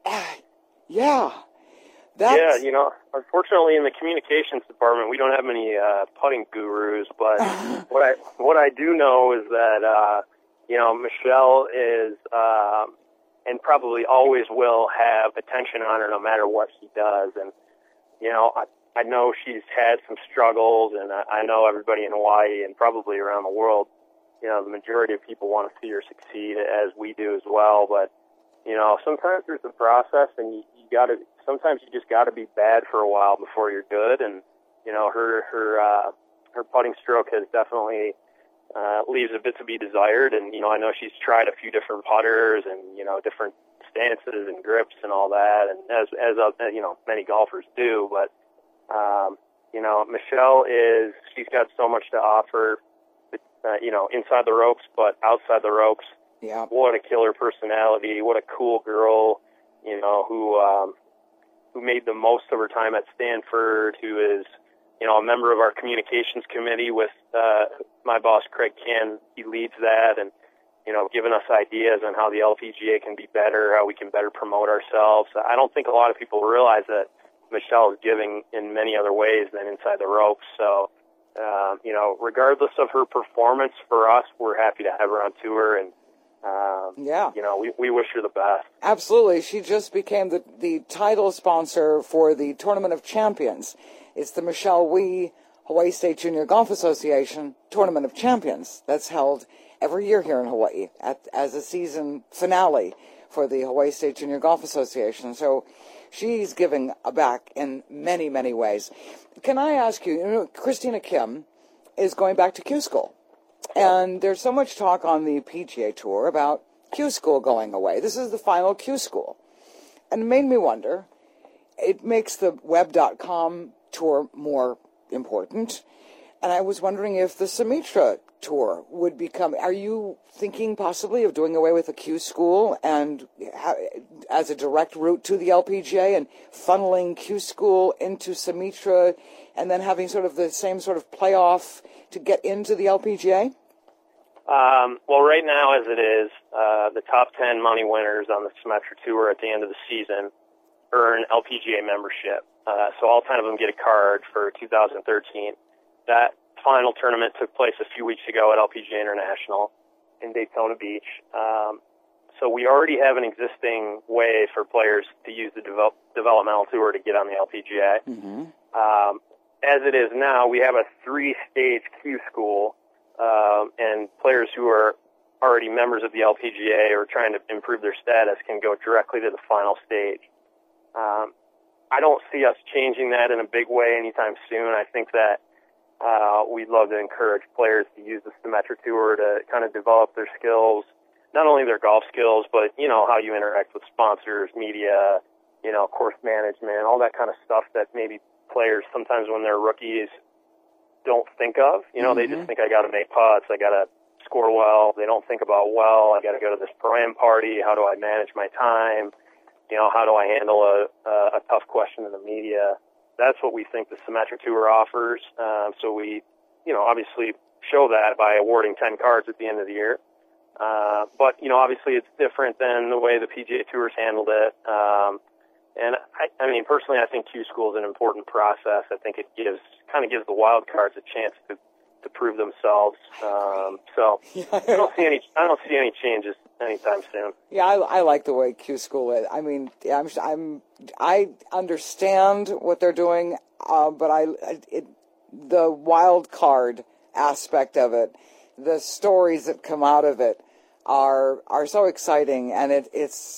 Speaker 2: Yeah.
Speaker 9: Yeah, you know, unfortunately in the communications department, we don't have many putting gurus, but what I do know is that, you know, Michelle is... and probably always will have attention on her no matter what she does. And, you know, I know she's had some struggles, and I know everybody in Hawaii and probably around the world, you know, the majority of people want to see her succeed, as we do as well. But, you know, sometimes there's a process, and sometimes you just got to be bad for a while before you're good. And, you know, her putting stroke has definitely leaves a bit to be desired, and you know, I know she's tried a few different putters and you know, different stances and grips and all that, and as you know, many golfers do. But you know, Michelle she's got so much to offer, you know, inside the ropes, but outside the ropes.
Speaker 2: Yeah.
Speaker 9: What a killer personality! What a cool girl! You know, who made the most of her time at Stanford, who is, you know, a member of our communications committee with my boss, Craig Ken. He leads that, and, you know, giving us ideas on how the LPGA can be better, how we can better promote ourselves. I don't think a lot of people realize that Michelle is giving in many other ways than inside the ropes. So, you know, regardless of her performance, for us, we're happy to have her on tour, and, you know, we wish her the best.
Speaker 2: Absolutely. She just became the title sponsor for the Tournament of Champions. It's the Michelle Wie Hawaii State Junior Golf Association Tournament of Champions that's held every year here in Hawaii as a season finale for the Hawaii State Junior Golf Association. So she's giving back in many, many ways. Can I ask you, you know, Christina Kim is going back to Q School. And there's so much talk on the PGA Tour about Q School going away. This is the final Q School. And it made me wonder, it makes the web.com tour more important, and I was wondering if the Sumitra tour would become, are you thinking possibly of doing away with the Q School and as a direct route to the LPGA and funneling Q School into Sumitra and then having sort of the same sort of playoff to get into the LPGA?
Speaker 9: Well, right now as it is, the top 10 money winners on the Sumitra tour at the end of the season earn LPGA membership. So all 10 of them get a card for 2013. That final tournament took place a few weeks ago at LPGA International in Daytona Beach. So we already have an existing way for players to use the developmental tour to get on the LPGA.
Speaker 2: Mm-hmm.
Speaker 9: As it is now, we have a 3-stage Q school, and players who are already members of the LPGA or trying to improve their status can go directly to the final stage. I don't see us changing that in a big way anytime soon. I think that we'd love to encourage players to use the Symetra Tour to kind of develop their skills, not only their golf skills, but, you know, how you interact with sponsors, media, you know, course management, all that kind of stuff that maybe players sometimes when they're rookies don't think of. You know, they just think, I got to make putts, I got to score well. They don't think about, well, I got to go to this pro-am party. How do I manage my time? You know, how do I handle a tough question in the media? That's what we think the Symetra Tour offers. So we, you know, obviously show that by awarding 10 cards at the end of the year. But, you know, obviously it's different than the way the PGA Tour's handled it. And I mean, personally, I think Q School is an important process. I think it kind of gives the wild cards a chance to prove themselves. So I don't see any changes anytime soon.
Speaker 2: Yeah, I like the way Q School is. I mean, I understand what they're doing, but the wild card aspect of it, the stories that come out of it are so exciting, and it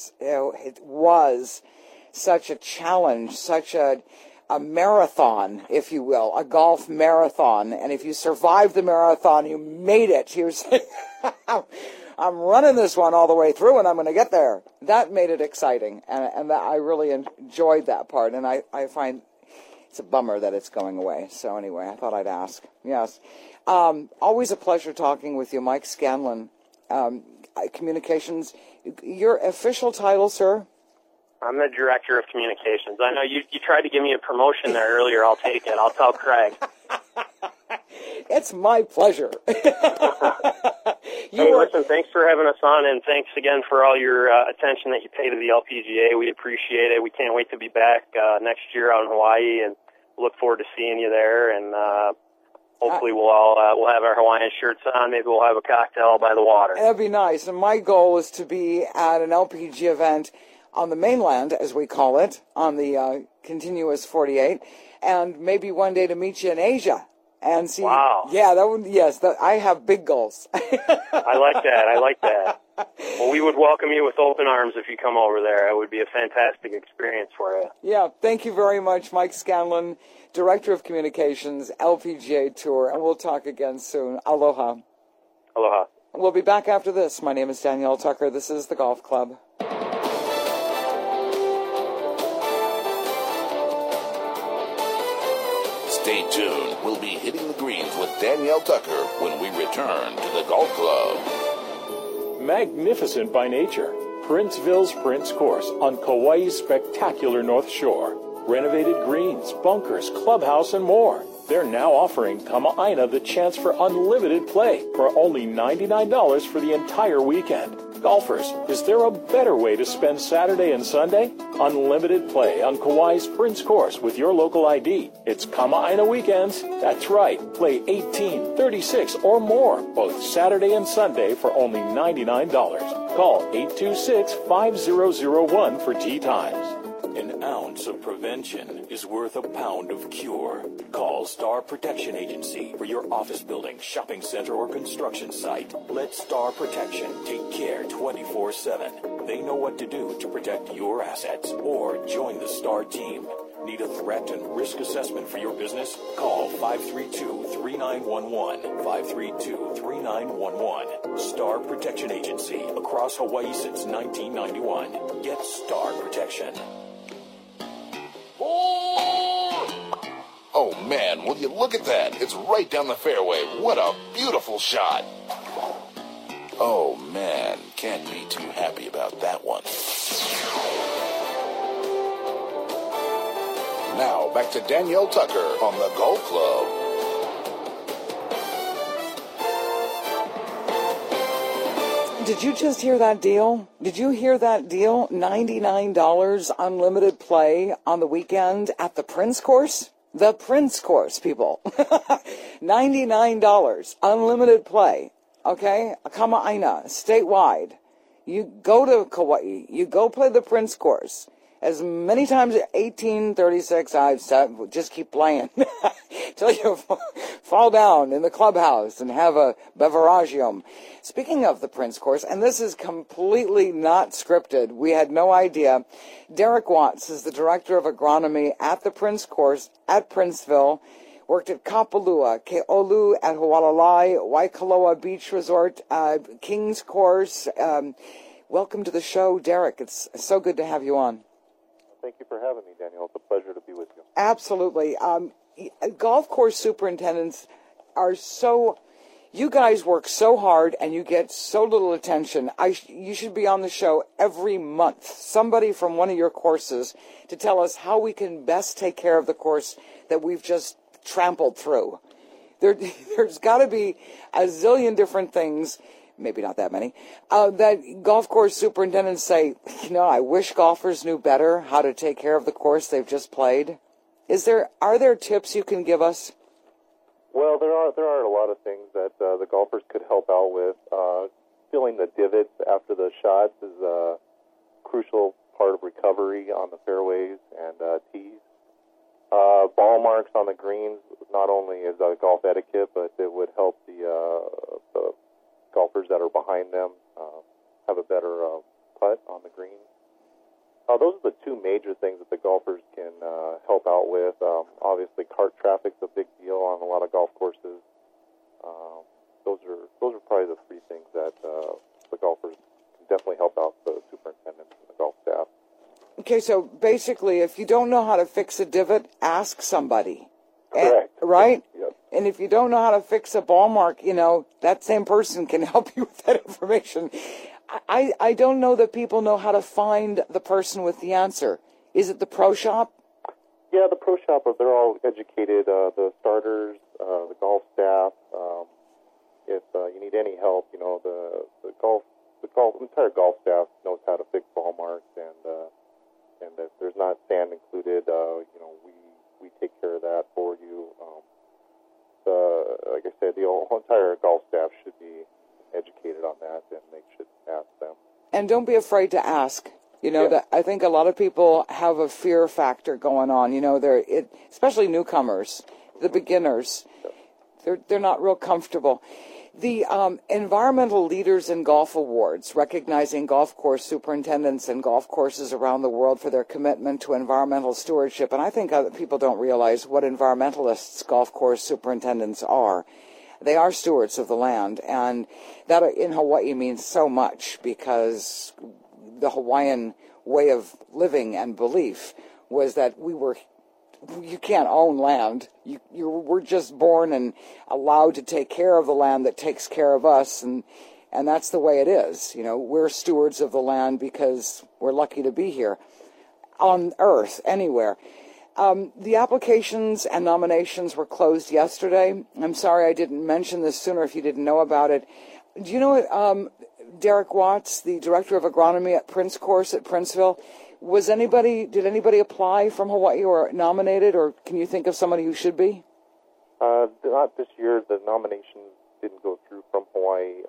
Speaker 2: was such a challenge, such a marathon, if you will, a golf marathon. And if you survived the marathon, you made it. You were saying, I'm running this one all the way through, and I'm going to get there. That made it exciting, and that, I really enjoyed that part. And I find it's a bummer that it's going away. So anyway, I thought I'd ask. Yes. Always a pleasure talking with you, Mike Scanlon. Communications, your official title, sir?
Speaker 9: I'm the Director of Communications. I know you tried to give me a promotion there earlier. I'll take it. I'll tell Craig.
Speaker 2: It's my pleasure.
Speaker 9: Hey, listen, thanks for having us on, and thanks again for all your attention that you pay to the LPGA. We appreciate it. We can't wait to be back next year out in Hawaii, and look forward to seeing you there. And hopefully we'll have our Hawaiian shirts on. Maybe we'll have a cocktail by the water.
Speaker 2: That'd be nice. And my goal is to be at an LPGA event on the mainland, as we call it, on the continuous 48, and maybe one day to meet you in Asia and see.
Speaker 9: Wow.
Speaker 2: Yeah, I have big goals.
Speaker 9: I like that. Well, we would welcome you with open arms if you come over there. It would be a fantastic experience for you.
Speaker 2: Yeah, thank you very much, Mike Scanlon, Director of Communications, LPGA Tour, and we'll talk again soon. Aloha.
Speaker 9: Aloha.
Speaker 2: We'll be back after this. My name is Danielle Tucker. This is the Golf Club.
Speaker 5: Stay tuned. We'll be hitting the greens with Danielle Tucker when we return to the Golf Club.
Speaker 3: Magnificent by nature, Princeville's Prince Course on Kauai's spectacular North Shore. Renovated greens, bunkers, clubhouse, and more. They're now offering Kama'aina the chance for unlimited play for only $99 for the entire weekend. Golfers, is there a better way to spend Saturday and Sunday? Unlimited play on Kauai's Prince Course with your local ID. It's Kama'aina weekends. That's right. Play 18, 36, or more both Saturday and Sunday for only $99. Call 826-5001 for tee times. An ounce of prevention is worth a pound of cure. Call Star Protection Agency for your office building, shopping center, or construction site. Let Star Protection take care 24/7. They know what to do to protect your assets, or join the Star team. Need a threat and risk assessment for your business? Call 532-3911. 532-3911. Star Protection Agency. Across Hawaii since 1991. Get Star Protection.
Speaker 5: Oh man, will you look at that? It's right down the fairway. What a beautiful shot. Oh man, can't be too happy about that one. Now, back to Danielle Tucker on the Golf Club.
Speaker 2: Did you just hear that deal? Did you hear that deal? $99 unlimited play on the weekend at the Prince Course? The Prince Course, people. $99 unlimited play. Okay? Kama'aina, statewide. You go to Kauai, you go play the Prince course. As many times, 18, 36, I just keep playing till you fall down in the clubhouse and have a beveragium. Speaking of the Prince course, and this is completely not scripted, we had no idea. Derek Watts is the director of agronomy at the Prince course at Princeville, worked at Kapalua, Ke'olu at Hualalai, Waikoloa Beach Resort, King's Course. Welcome to the show, Derek. It's so good to have you on.
Speaker 10: Thank you for having me, Daniel. It's a pleasure to be with you.
Speaker 2: Absolutely. Golf course superintendents are so... You guys work so hard and you get so little attention. You should be on the show every month, somebody from one of your courses, to tell us how we can best take care of the course that we've just trampled through. There's got to be a zillion different things, maybe not that many, that golf course superintendents say, I wish golfers knew better how to take care of the course they've just played. Are there tips you can give us?
Speaker 10: Well, there are a lot of things that the golfers could help out with. Filling the divots after the shots is a crucial part of recovery on the fairways and tees. Ball marks on the greens not only is golf etiquette, but it would help the golfers that are behind them have a better putt on the green. Those are the two major things that the golfers can help out with. Obviously, cart traffic's a big deal on a lot of golf courses. Those are probably the three things that the golfers can definitely help out the superintendents and the golf staff.
Speaker 2: Okay, so basically, if you don't know how to fix a divot, ask somebody.
Speaker 10: Correct.
Speaker 2: Right?
Speaker 10: Yep.
Speaker 2: And if you don't know how to fix a ball mark, that same person can help you with that information. I don't know that people know how to find the person with the answer. Is it the pro shop?
Speaker 10: Yeah, the pro shop, they're all educated. The starters, the golf staff. If you need any help, the entire golf staff knows how to fix ball marks, and if there's not sand included, we take care of that for you. Like I said, the whole entire golf staff should be educated on that, and they should ask them.
Speaker 2: And don't be afraid to ask. That I think a lot of people have a fear factor going on. Especially newcomers, the beginners. They're not real comfortable. The Environmental Leaders in Golf Awards, recognizing golf course superintendents and golf courses around the world for their commitment to environmental stewardship. And I think other people don't realize what environmentalists golf course superintendents are. They are stewards of the land, and that in Hawaii means so much because the Hawaiian way of living and belief was that you can't own land. We're just born and allowed to take care of the land that takes care of us, and that's the way it is. We're stewards of the land because we're lucky to be here on Earth, anywhere. The applications and nominations were closed yesterday. I'm sorry I didn't mention this sooner if you didn't know about it. Do you know Derek Watts, the director of agronomy at Prince Course at Princeville? Did anybody apply from Hawaii or nominated, or can you think of somebody who should be?
Speaker 10: Not this year. The nominations didn't go through from Hawaii.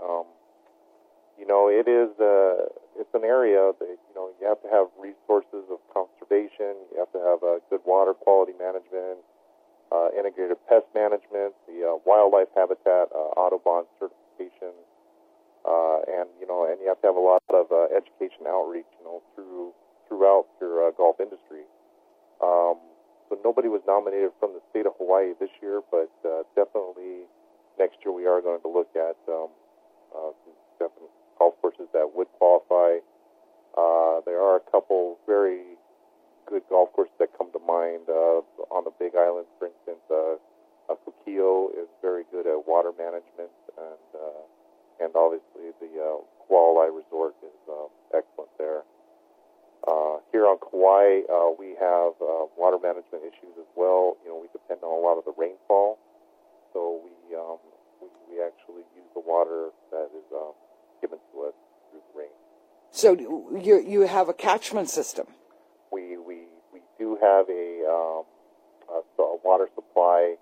Speaker 10: It's an area that, you have to have resources of conservation. You have to have good water quality management, integrated pest management, the wildlife habitat, Audubon certification, and you have to have a lot of education outreach, throughout your golf industry. So nobody was nominated from the state of Hawaii this year, but definitely next year we are going to look at definitely golf courses that would qualify. There are a couple very good golf courses that come to mind on the Big Island, for instance. Kukio is very good at water management, and obviously the Kualai Resort is excellent there. Here on Kauai, we have water management issues as well. We depend on a lot of the rainfall, so we actually use the water that is given to us through the rain.
Speaker 2: So you have a catchment system.
Speaker 10: We do have a water supply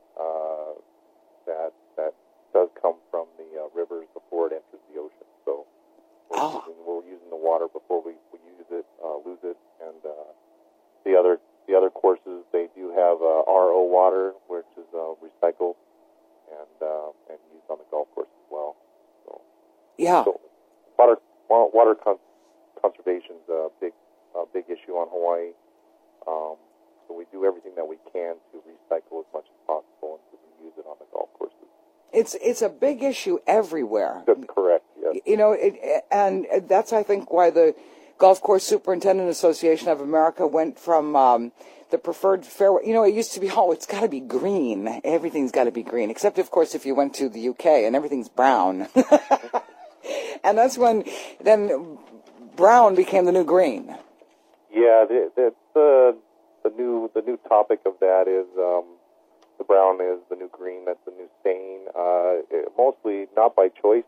Speaker 10: that does come from the rivers before it enters the ocean. So we're using the recycled and used on the golf course as well. So water conservation is a big issue on Hawaii. So we do everything that we can to recycle as much as possible and to reuse it on the golf courses.
Speaker 2: It's a big issue everywhere.
Speaker 10: That's correct. Yes.
Speaker 2: You know, and that's, I think, why the Golf Course Superintendent Association of America went from the preferred fairway. You know, it used to be, it's got to be green. Everything's got to be green, except, of course, if you went to the UK and everything's brown. And that's when then brown became the new green.
Speaker 10: Yeah, the new topic of that is the brown is the new green. That's the new stain. Mostly not by choice.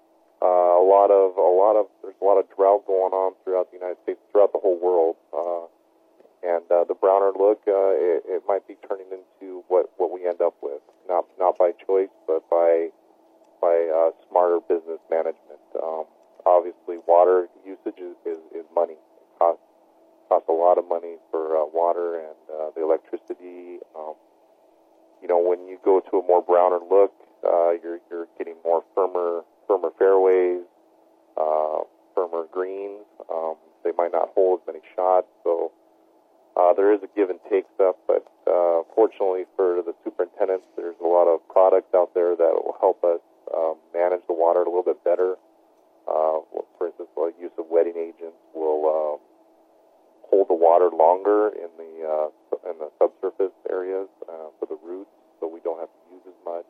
Speaker 10: There's a lot of drought going on throughout the United States, throughout the whole world, and the browner look it might be turning into what we end up with, not by choice, but by smarter business management. Obviously, water usage is money. It costs a lot of money for water and the electricity. When you go to a more browner look, you're getting more firmer fairways, firmer greens. They might not hold as many shots, so there is a give and take stuff. But fortunately for the superintendents, there's a lot of products out there that will help us manage the water a little bit better. For instance, the use of wetting agents will hold the water longer in the subsurface areas for the roots, so we don't have to use as much.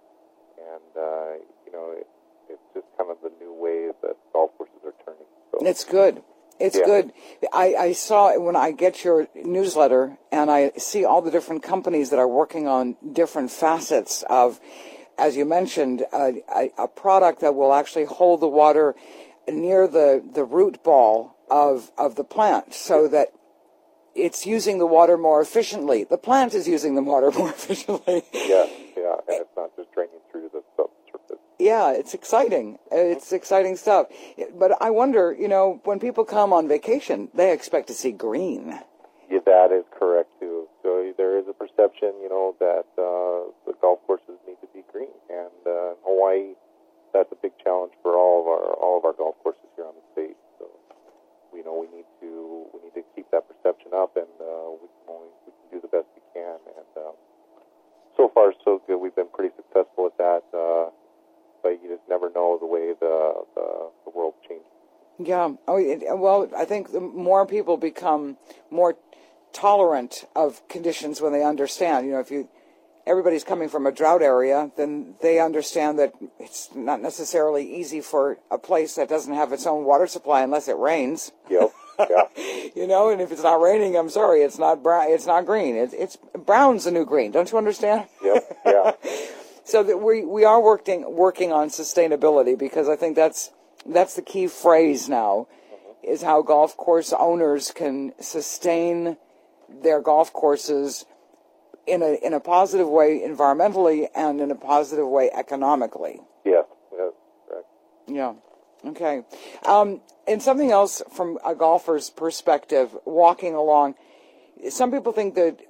Speaker 10: And it's just kind of the new way that golf courses are turning. So.
Speaker 2: It's good. It's good. I saw when I get your newsletter and I see all the different companies that are working on different facets of, as you mentioned, a product that will actually hold the water near the root ball of the plant so that it's using the water more efficiently. The plant is using the water more efficiently.
Speaker 10: Yeah, and it's not just draining through the subsurface.
Speaker 2: Yeah, it's exciting. It's exciting stuff. But I wonder, when people come on vacation, they expect to see green.
Speaker 10: Yeah, that is correct, too. So there is a perception, that the golf courses need to be green. And in Hawaii, that's a big challenge for all of our golf courses here on the state. So we need to keep that perception up, and we can do the best we can. And so far, so good. We've been pretty successful at that. But you just never know the way the world changes.
Speaker 2: Yeah. Well, I think the more people become more tolerant of conditions when they understand. If everybody's coming from a drought area, then they understand that it's not necessarily easy for a place that doesn't have its own water supply unless it rains.
Speaker 10: Yep. Yeah.
Speaker 2: And if it's not raining, I'm sorry, it's not brown. It's not green. It's brown's the new green. Don't you understand?
Speaker 10: Yep. Yeah.
Speaker 2: So that we are working on sustainability, because I think that's the key phrase now, is how golf course owners can sustain their golf courses in a positive way environmentally and in a positive way economically.
Speaker 10: Yes, correct.
Speaker 2: Yeah. Okay. And something else from a golfer's perspective, walking along, some people think that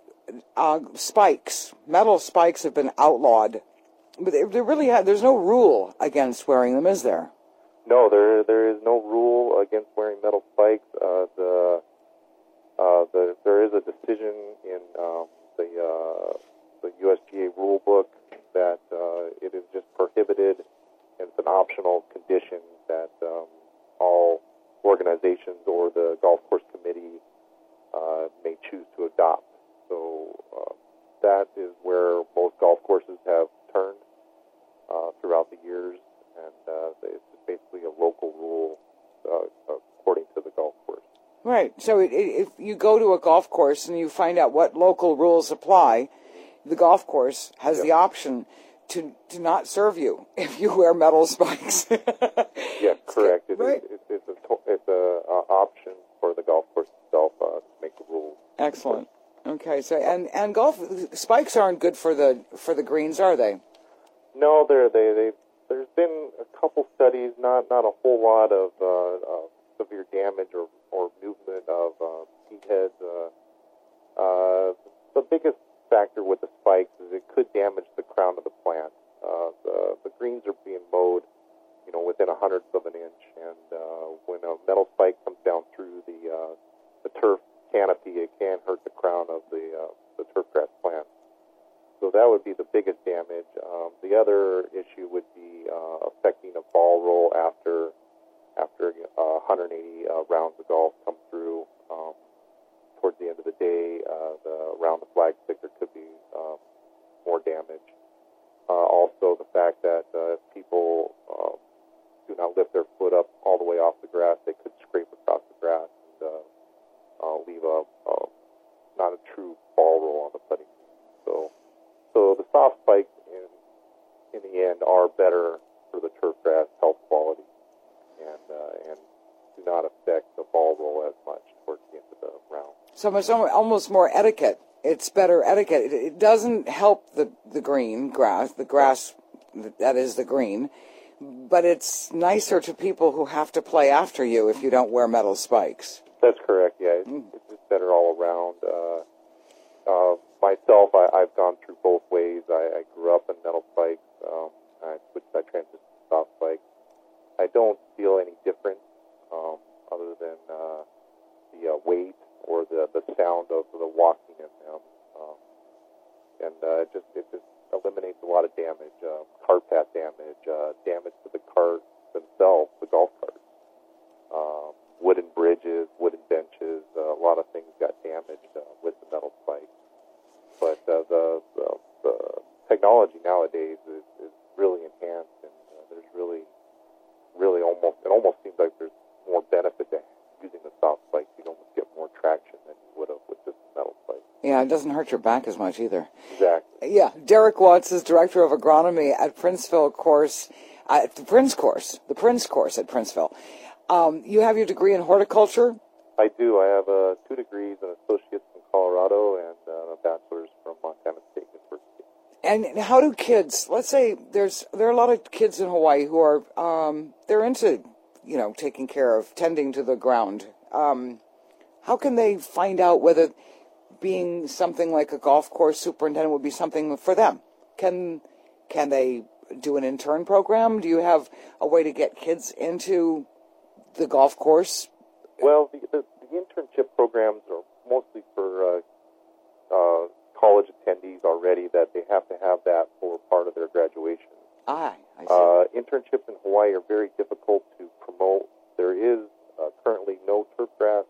Speaker 2: metal spikes have been outlawed, but there's no rule against wearing them, is there?
Speaker 10: No, there is no rule against wearing metal spikes. There is a decision in the USGA rule book that it is just prohibited, and it's an optional condition that all organizations or the golf course committee may choose to adopt. So that is where most golf courses have turned throughout the years, and it's basically a local rule according to the golf course.
Speaker 2: Right. So if you go to a golf course and you find out what local rules apply, the golf course has the option to not serve you if you wear metal spikes.
Speaker 10: Yeah, correct.
Speaker 2: Right.
Speaker 10: It's an option for the golf course itself to make the rules.
Speaker 2: Excellent. Okay. So and golf spikes aren't good for the greens, are they? No,
Speaker 10: there's been a couple studies, not a whole lot of severe damage or movement of seed heads. The biggest factor with the spikes is it could could damage the crown of the plant. The greens are being mowed, within a hundredth of an inch, and when a metal spike comes down through the turf canopy, it can hurt the crown of the turfgrass plant. So that would be the biggest damage. The other issue would be affecting a ball roll after 180 rounds of golf come through. Towards the end of the day, around the flag stick, there could be more damage. Also, the fact that if people do not lift their foot up all the way off the grass, they could scrape across the grass and leave not a true ball roll on the putting green. So the soft spikes in the end are better for the turfgrass health quality and do not affect the ball roll as much towards the end of the round.
Speaker 2: So it's almost more etiquette. It's better etiquette. It doesn't help the green grass, the grass that is the green, but it's nicer to people who have to play after you if you don't wear metal spikes.
Speaker 10: That's correct, yeah. It's just better all around. Myself, I've gone through both ways. I grew up in metal spikes. I transitioned to soft spikes. I don't feel any difference other than the weight or the sound of the walking in them. It just eliminates a lot of damage, cart path damage, damage to the carts themselves, the golf carts. Wooden bridges, wooden benches, a lot of things got damaged with the metal spikes. But the technology nowadays is really enhanced, and there's really almost seems like there's more benefit to using the soft spikes. You almost get more traction than you would have with just the metal spikes.
Speaker 2: Yeah, it doesn't hurt your back as much either.
Speaker 10: Exactly.
Speaker 2: Yeah, Derek Watts is Director of Agronomy at Princeville Course, at the Prince Course at Princeville. You have your degree in horticulture?
Speaker 10: I do. I have 2 degrees, an associate's from Colorado and a bachelor's from Montana State University.
Speaker 2: And how do kids, let's say there are a lot of kids in Hawaii who are, they're into, taking care of, tending to the ground. How can they find out whether being something like a golf course superintendent would be something for them? Can they do an intern program? Do you have a way to get kids into the golf course?
Speaker 10: Well, the internship programs are mostly for college attendees already, that they have to have that for part of their graduation.
Speaker 2: I see.
Speaker 10: Internships in Hawaii are very difficult to promote. There is currently no turfgrass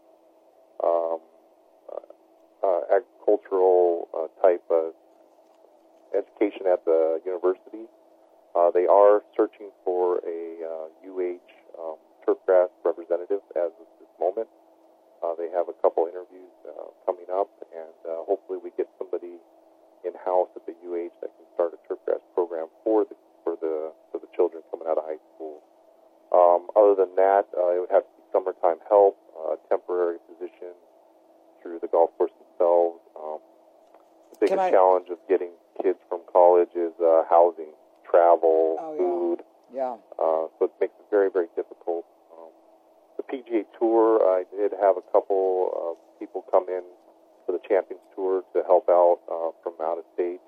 Speaker 10: agricultural type of education at the university. They are searching for a UH turfgrass representative as of this moment. They have a couple interviews coming up, and hopefully we get somebody in-house at the UH that can start a turfgrass program for the children coming out of high school. Other than that, it would have to be summertime help, temporary position through the golf course themselves. The biggest challenge of getting kids from college is housing, travel, food.
Speaker 2: Yeah.
Speaker 10: So it makes it very, very difficult. The PGA Tour, I did have a couple of people come in for the Champions Tour to help out from out of state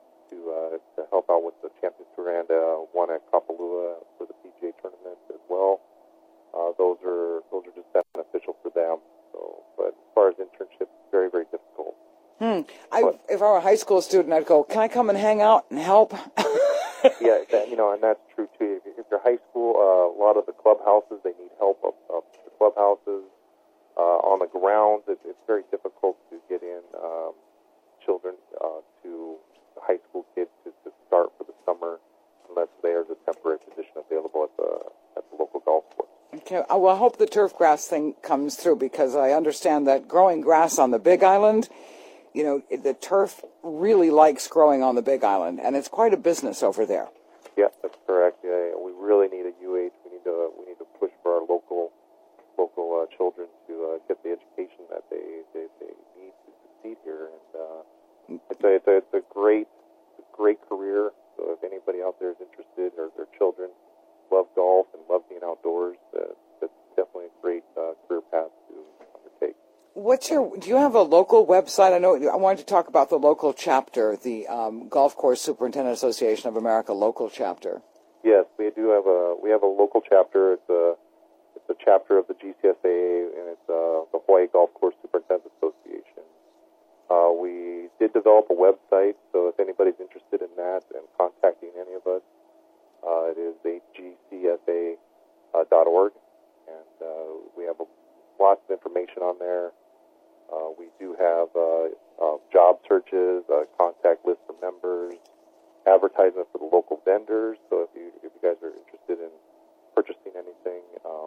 Speaker 10: to help out with the Champions Tour, and one at Kapalua for the PGA tournament as well. Those are just beneficial for them. So, but as far as internships, very, very difficult.
Speaker 2: If I were a high school student, I'd go, can I come and hang out and help?
Speaker 10: Yeah, and that's true too. If you're high school, a lot of the clubhouses, they need help of the clubhouses. On the grounds, it's very difficult to get in children to high school kids to start for the summer unless there's a temporary position available at the local golf course.
Speaker 2: Okay, well, I hope the turf grass thing comes through, because I understand that growing grass on the Big Island, the turf really likes growing on the Big Island, and it's quite a business over there.
Speaker 10: Yeah, that's correct. Yeah, we really need a UH. We need to push for our local children to get the education that they need to succeed here. And it's a great career. So if anybody out there is interested, or their children love golf and love being outdoors, that's definitely a great career path to undertake.
Speaker 2: Do you have a local website? I know I wanted to talk about the local chapter, the Golf Course Superintendent Association of America local chapter.
Speaker 10: Yes, we have a local chapter. It's a chapter of the GCSAA, and it's the Hawaii Golf Course Superintendent Association. We did develop a website, so if anybody's interested in that and contacting any of us, it is hgcsa.org, and we have lots of information on there. We do have job searches, contact list for members, advertisement for the local vendors. So if you guys are interested in purchasing anything,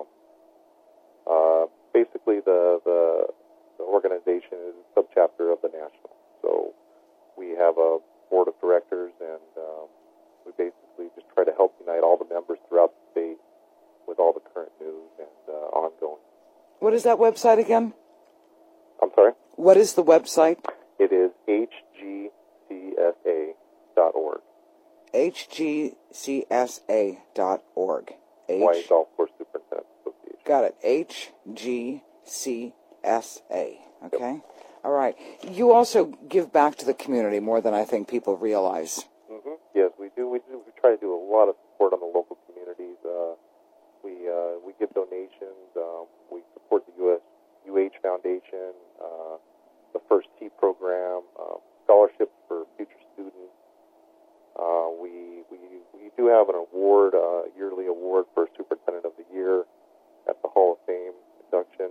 Speaker 10: basically the organization is a subchapter of the national. So we have a board of directors, and we basically just try to help unite all the members throughout the state with all the current news and ongoing.
Speaker 2: What is that website again?
Speaker 10: I'm sorry?
Speaker 2: What is the website?
Speaker 10: It is hgcsa.org.
Speaker 2: hgcsa.org.
Speaker 10: Hawaii Golf Course Superintendent Association.
Speaker 2: Got it. HGCSA. Okay. Yep. All right. You also give back to the community more than I think people realize.
Speaker 10: Mm-hmm. Yes, we do. We try to do a lot of support on the local communities. We give donations. We support the UH Foundation, the First Tee program, scholarships for future students. We do have an award, yearly award for Superintendent of the Year at the Hall of Fame induction.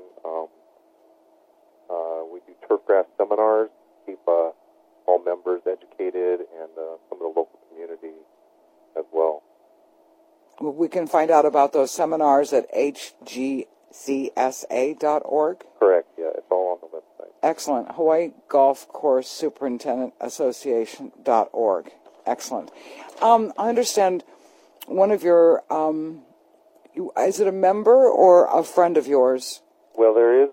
Speaker 10: We do turfgrass seminars, keep all members educated, and some of the local community as well.
Speaker 2: We can find out about those seminars at hgcsa.org?
Speaker 10: Correct, yeah, it's all on the website.
Speaker 2: Excellent. Hawaii Golf Course Superintendent Association.org. Excellent. I understand one of your, is it a member or a friend of yours?
Speaker 10: Well, there is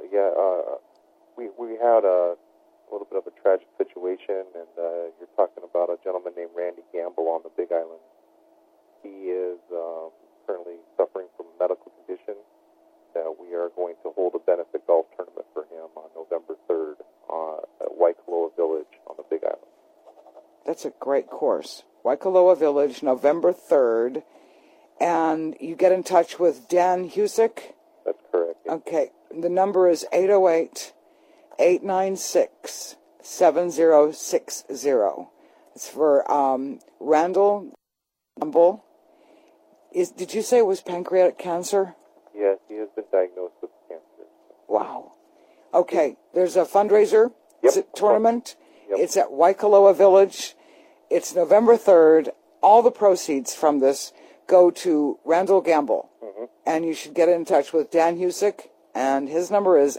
Speaker 10: we had a little bit of a tragic situation, and you're talking about a gentleman named Randy Gamble on the Big Island. He is currently suffering from a medical condition that we are going to hold a benefit golf tournament for him on November 3rd at Waikoloa Village on the Big Island.
Speaker 2: That's a great course. Waikoloa Village, November 3rd. And you get in touch with Dan Husick?
Speaker 10: That's correct. Yeah.
Speaker 2: Okay. The number is 808-896-7060. It's for Randall Gamble. Did you say it was pancreatic cancer?
Speaker 10: Yes, he has been diagnosed with cancer.
Speaker 2: Wow. Okay. There's a fundraiser.
Speaker 10: Yep.
Speaker 2: Tournament.
Speaker 10: Yep.
Speaker 2: It's at Waikoloa Village. It's November 3rd. All the proceeds from this go to Randall Gamble.
Speaker 10: Mm-hmm.
Speaker 2: And you should get in touch with Dan Husick, and his number is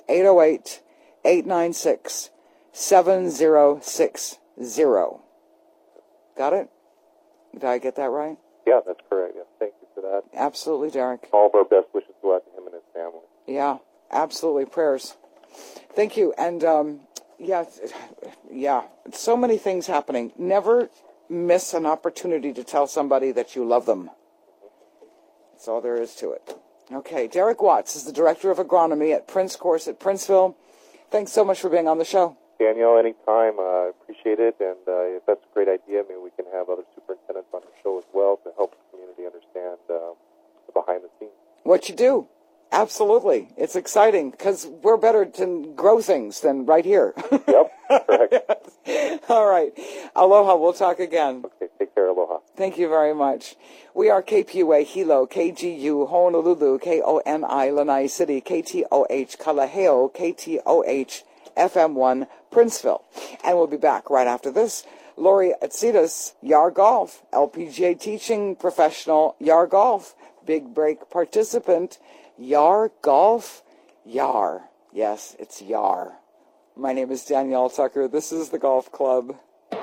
Speaker 2: 808-896-7060. Got it? Did I get that right?
Speaker 10: Yeah, that's correct. Yeah, thank you for that.
Speaker 2: Absolutely, Derek.
Speaker 10: All of our best wishes go out to him and his family.
Speaker 2: Yeah, absolutely. Prayers. Thank you. And, yeah, so many things happening. Never miss an opportunity to tell somebody that you love them. That's all there is to it. Okay, Derek Watts is the Director of Agronomy at Prince Course at Princeville. Thanks so much for being on the show.
Speaker 10: Danielle, anytime. I appreciate it. And if that's a great idea, maybe we can have other superintendents on the show as well to help the community understand the behind the scenes.
Speaker 2: What you do. Absolutely. It's exciting because we're better to grow things than right here.
Speaker 10: Yep, correct.
Speaker 2: All right. Aloha. We'll talk again.
Speaker 10: Okay, take care. Aloha.
Speaker 2: Thank you very much. We are KPUA Hilo, KGU Honolulu, KONI Lanai City, KTOH Kalaheo, KTOH FM1 Princeville. And we'll be back right after this. Lori Atsidas, Yar Golf, LPGA teaching professional, Yar Golf, big break participant, Yar Golf, Yar. Yes, it's Yar. My name is Danielle Tucker. This is the Golf Club.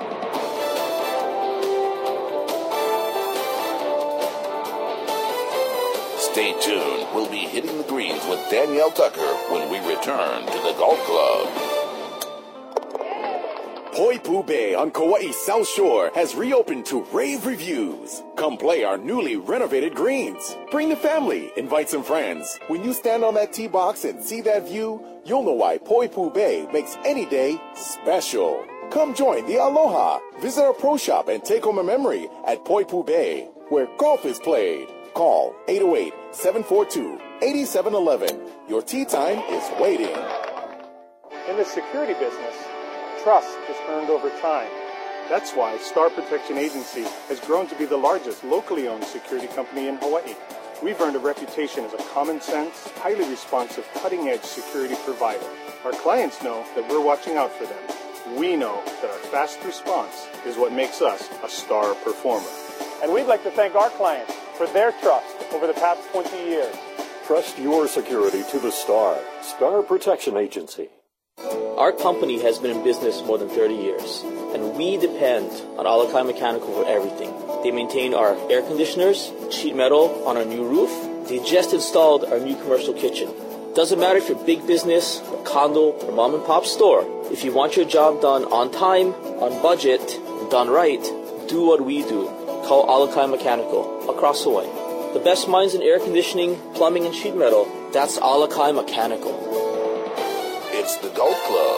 Speaker 5: Stay tuned. We'll be hitting the greens with Danielle Tucker when we return to the Golf Club.
Speaker 8: Poipu Bay on Kauai's South Shore has reopened to rave reviews. Come play our newly renovated greens. Bring the family, invite some friends. When you stand on that tee box and see that view, you'll know why Poipu Bay makes any day special. Come join the Aloha. Visit our pro shop and take home a memory at Poipu Bay, where golf is played. Call 808-742-8711. Your tee time is waiting.
Speaker 6: In the security business, trust is earned over time. That's why Star Protection Agency has grown to be the largest locally owned security company in Hawaii. We've earned a reputation as a common sense, highly responsive, cutting-edge security provider. Our clients know that we're watching out for them. We know that our fast response is what makes us a star performer.
Speaker 11: And we'd like to thank our clients for their trust over the past 20 years.
Speaker 7: Trust your security to the Star. Star Protection Agency.
Speaker 12: Our company has been in business more than 30 years, and we depend on Alakai Mechanical for everything. They maintain our air conditioners, sheet metal on our new roof. They just installed our new commercial kitchen. Doesn't matter if you're big business, a condo, or mom and pop store. If you want your job done on time, on budget, and done right, do what we do. Call Alakai Mechanical across Hawaii. The best minds in air conditioning, plumbing, and sheet metal. That's Alakai Mechanical.
Speaker 5: It's the Golf Club.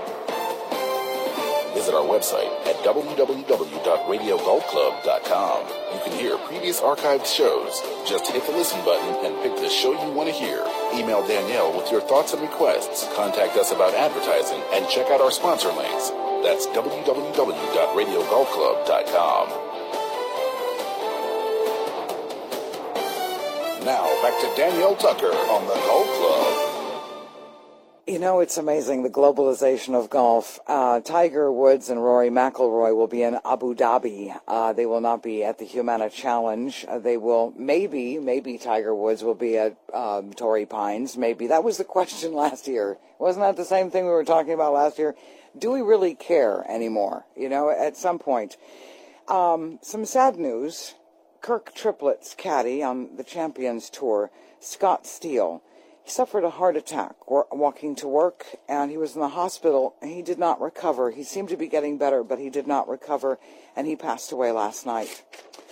Speaker 5: Visit our website at www.radiogolfclub.com. You can hear previous archived shows. Just hit the listen button and pick the show you want to hear. Email Danielle with your thoughts and requests. Contact us about advertising and check out our sponsor links. That's www.radiogolfclub.com. Now, back to Danielle Tucker on the Golf Club.
Speaker 2: You know, it's amazing, the globalization of golf. Tiger Woods and Rory McIlroy will be in Abu Dhabi. They will not be at the Humana Challenge. They will, maybe Tiger Woods will be at Torrey Pines. Maybe. That was the question last year. Wasn't that the same thing we were talking about last year? Do we really care anymore? You know, at some point. Some sad news. Kirk Triplett's caddy on the Champions Tour, Scott Steele, he suffered a heart attack walking to work, and he was in the hospital. He did not recover. He seemed to be getting better, but he did not recover, and he passed away last night.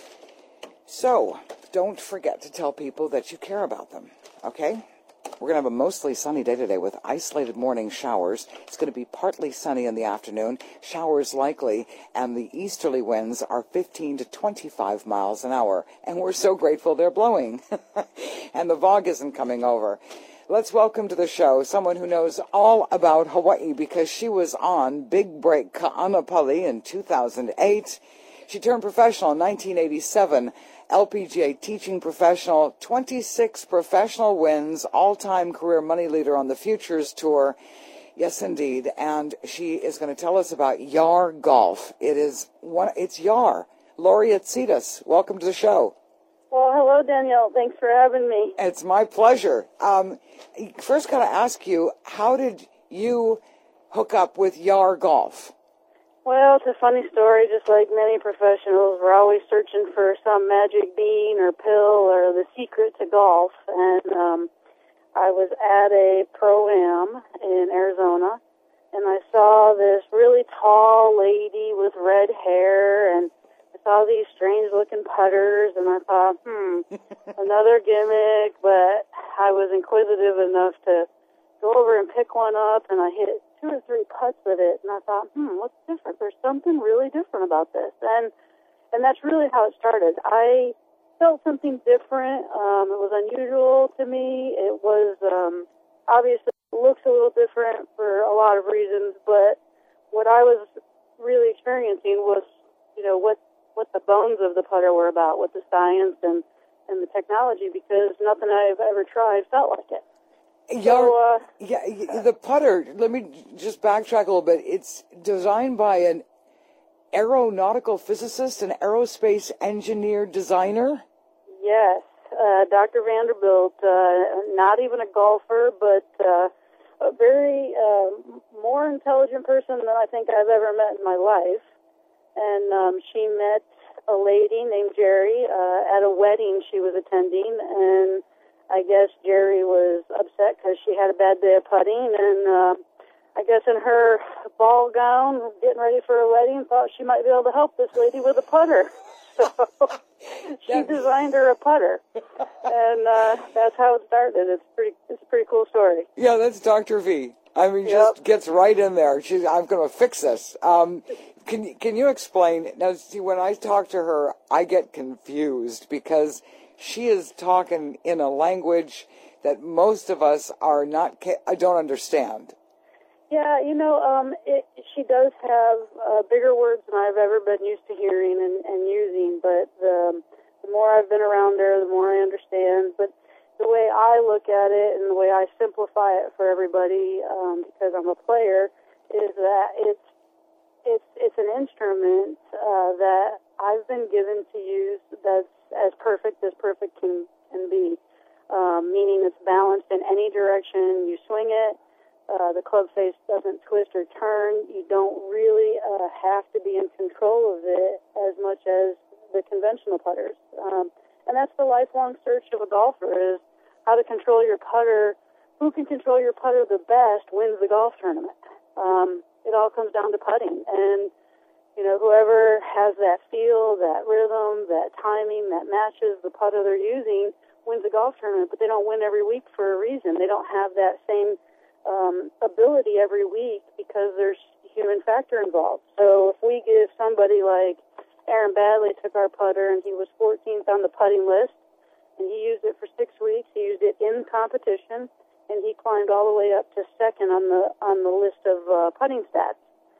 Speaker 2: So, don't forget to tell people that you care about them, okay? We're going to have a mostly sunny day today with isolated morning showers. It's going to be partly sunny in the afternoon, showers likely, and the easterly winds are 15 to 25 miles an hour. And we're so grateful they're blowing. And the fog isn't coming over. Let's welcome to the show someone who knows all about Hawaii because she was on Big Break Ka'anapali in 2008. She turned professional in 1987. LPGA teaching professional, 26 professional wins, all-time career money leader on the Futures Tour. Yes, indeed. And she is going to tell us about Yar Golf. It's Yar. Lori Atsitas, welcome to the show.
Speaker 13: Well, hello, Danielle. Thanks for having me.
Speaker 2: It's my pleasure. First, got to ask you, how did you hook up with Yar Golf?
Speaker 13: Well, it's a funny story. Just like many professionals, we're always searching for some magic bean or pill or the secret to golf. And I was at a pro-am in Arizona, and I saw this really tall lady with red hair, and I saw these strange-looking putters, and I thought, another gimmick. But I was inquisitive enough to go over and pick one up, and I hit 2 or 3 putts with it, and I thought, what's different? There's something really different about this. And that's really how it started. I felt something different. It was unusual to me. It was, obviously, looks a little different for a lot of reasons, but what I was really experiencing was, what the bones of the putter were about, what the science and the technology, because nothing I've ever tried felt like it.
Speaker 2: The putter, let me just backtrack a little bit. It's designed by an aeronautical physicist, an aerospace engineer designer?
Speaker 13: Yes, Dr. Vanderbilt, not even a golfer, but a very more intelligent person than I think I've ever met in my life. And she met a lady named Jerry at a wedding she was attending, and I guess Jerry was upset because she had a bad day of putting, and I guess in her ball gown, getting ready for a wedding, thought she might be able to help this lady with a putter. So she designed her a putter, and that's how it started. It's a pretty cool story.
Speaker 2: Yeah, that's Dr. V. I mean, just gets right in there. I'm going to fix this. Can you explain? Now, see, when I talk to her, I get confused because she is talking in a language that most of us I don't understand.
Speaker 13: Yeah, she does have bigger words than I've ever been used to hearing and using, but the more I've been around her, the more I understand. But the way I look at it and the way I simplify it for everybody, because I'm a player, is that it's an instrument that I've been given to use that's as perfect can be, meaning it's balanced in any direction you swing it. The club face doesn't twist or turn. You don't really have to be in control of it as much as the conventional putters. And that's the lifelong search of a golfer, is how to control your putter. Who can control your putter the best wins the golf tournament. It all comes down to putting. And, whoever has that feel, that rhythm, that timing, that matches the putter they're using wins the golf tournament. But they don't win every week for a reason. They don't have that same ability every week because there's human factor involved. So if we give somebody like Aaron Badley took our putter and he was 14th on the putting list and he used it for 6 weeks, he used it in competition, and he climbed all the way up to second on the list of putting stats.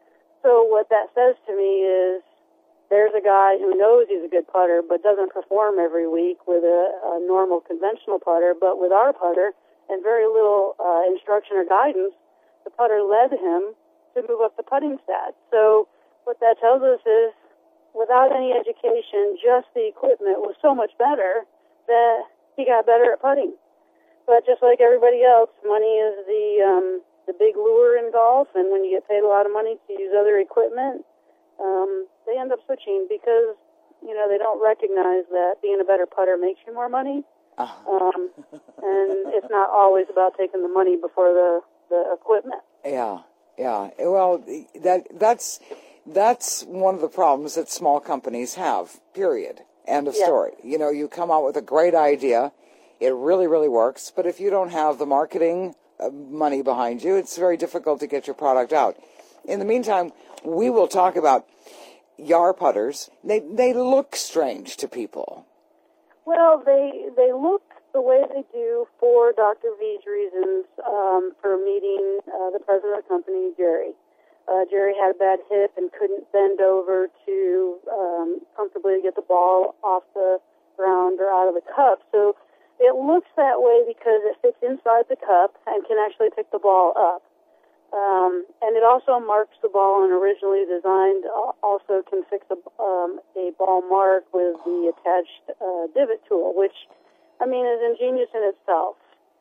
Speaker 13: So what that says to me is there's a guy who knows he's a good putter but doesn't perform every week with a normal conventional putter, but with our putter and very little instruction or guidance, the putter led him to move up the putting stats. So what that tells us is, without any education, just the equipment was so much better that he got better at putting. But just like everybody else, money is the big lure in golf, and when you get paid a lot of money to use other equipment, they end up switching because, they don't recognize that being a better putter makes you more money. And it's not always about taking the money before the equipment.
Speaker 2: Yeah. Well, that's one of the problems that small companies have, period. End of story. You come out with a great idea. It really, really works. But if you don't have the marketing money behind you, it's very difficult to get your product out. In the meantime, we will talk about Yar putters. They look strange to people.
Speaker 13: Well, they look the way they do for Dr. V's reasons, for meeting the president of the company, Jerry. Jerry had a bad hip and couldn't bend over to comfortably get the ball off the ground or out of the cup. So it looks that way because it fits inside the cup and can actually pick the ball up. And it also marks the ball, and originally designed also can fix a ball mark with the attached divot tool, which, is ingenious in itself.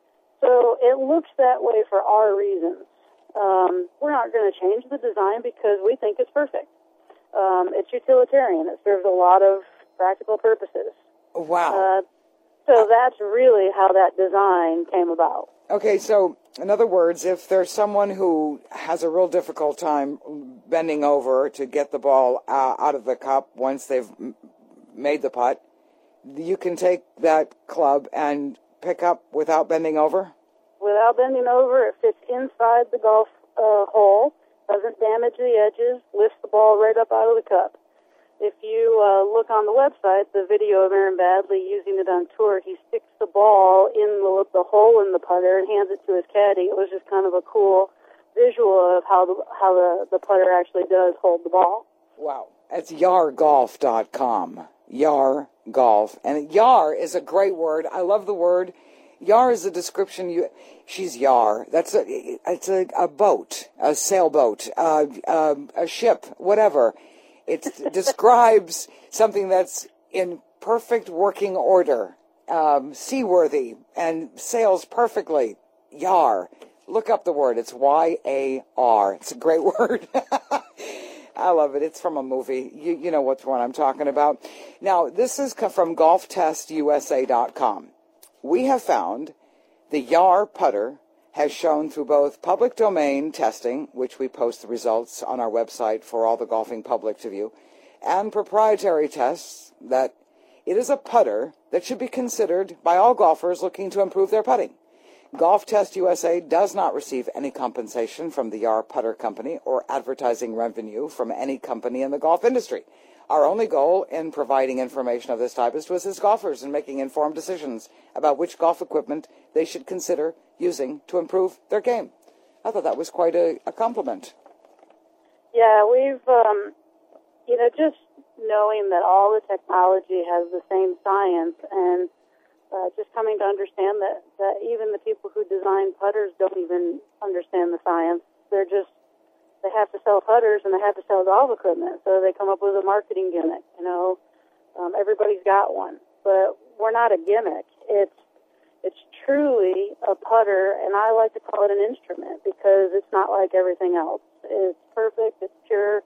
Speaker 13: So it looks that way for our reasons. We're not going to change the design because we think it's perfect. It's utilitarian. It serves a lot of practical purposes.
Speaker 2: Wow.
Speaker 13: So that's really how that design came about.
Speaker 2: Okay, so in other words, if there's someone who has a real difficult time bending over to get the ball out of the cup once they've made the putt, you can take that club and pick up without bending over?
Speaker 13: Without bending over, it fits inside the golf hole, doesn't damage the edges, lifts the ball right up out of the cup. If you look on the website, the video of Aaron Badley using it on tour, he sticks the ball in the hole in the putter and hands it to his caddy. It was just kind of a cool visual of how the putter actually does hold the ball.
Speaker 2: Wow. That's yargolf.com. Yar Golf. And Yar is a great word. I love the word. Yar is a description. She's Yar. It's a boat, a sailboat, a ship, whatever. It describes something that's in perfect working order, seaworthy, and sails perfectly. Yar. Look up the word. It's Y-A-R. It's a great word. I love it. It's from a movie. You know which one I'm talking about. Now, this is from GolfTestUSA.com. We have found the Yar putter has shown through both public domain testing, which we post the results on our website for all the golfing public to view, and proprietary tests that it is a putter that should be considered by all golfers looking to improve their putting. Golf Test USA does not receive any compensation from the Yar Putter Company or advertising revenue from any company in the golf industry. Our only goal in providing information of this type is to assist golfers in making informed decisions about which golf equipment they should consider using to improve their game. I thought that was quite a compliment.
Speaker 13: Yeah, we've, just knowing that all the technology has the same science and just coming to understand that even the people who design putters don't even understand the science. They have to sell putters and they have to sell golf equipment, so they come up with a marketing gimmick. Everybody's got one, but we're not a gimmick. It's truly a putter, and I like to call it an instrument because it's not like everything else. It's perfect. It's pure.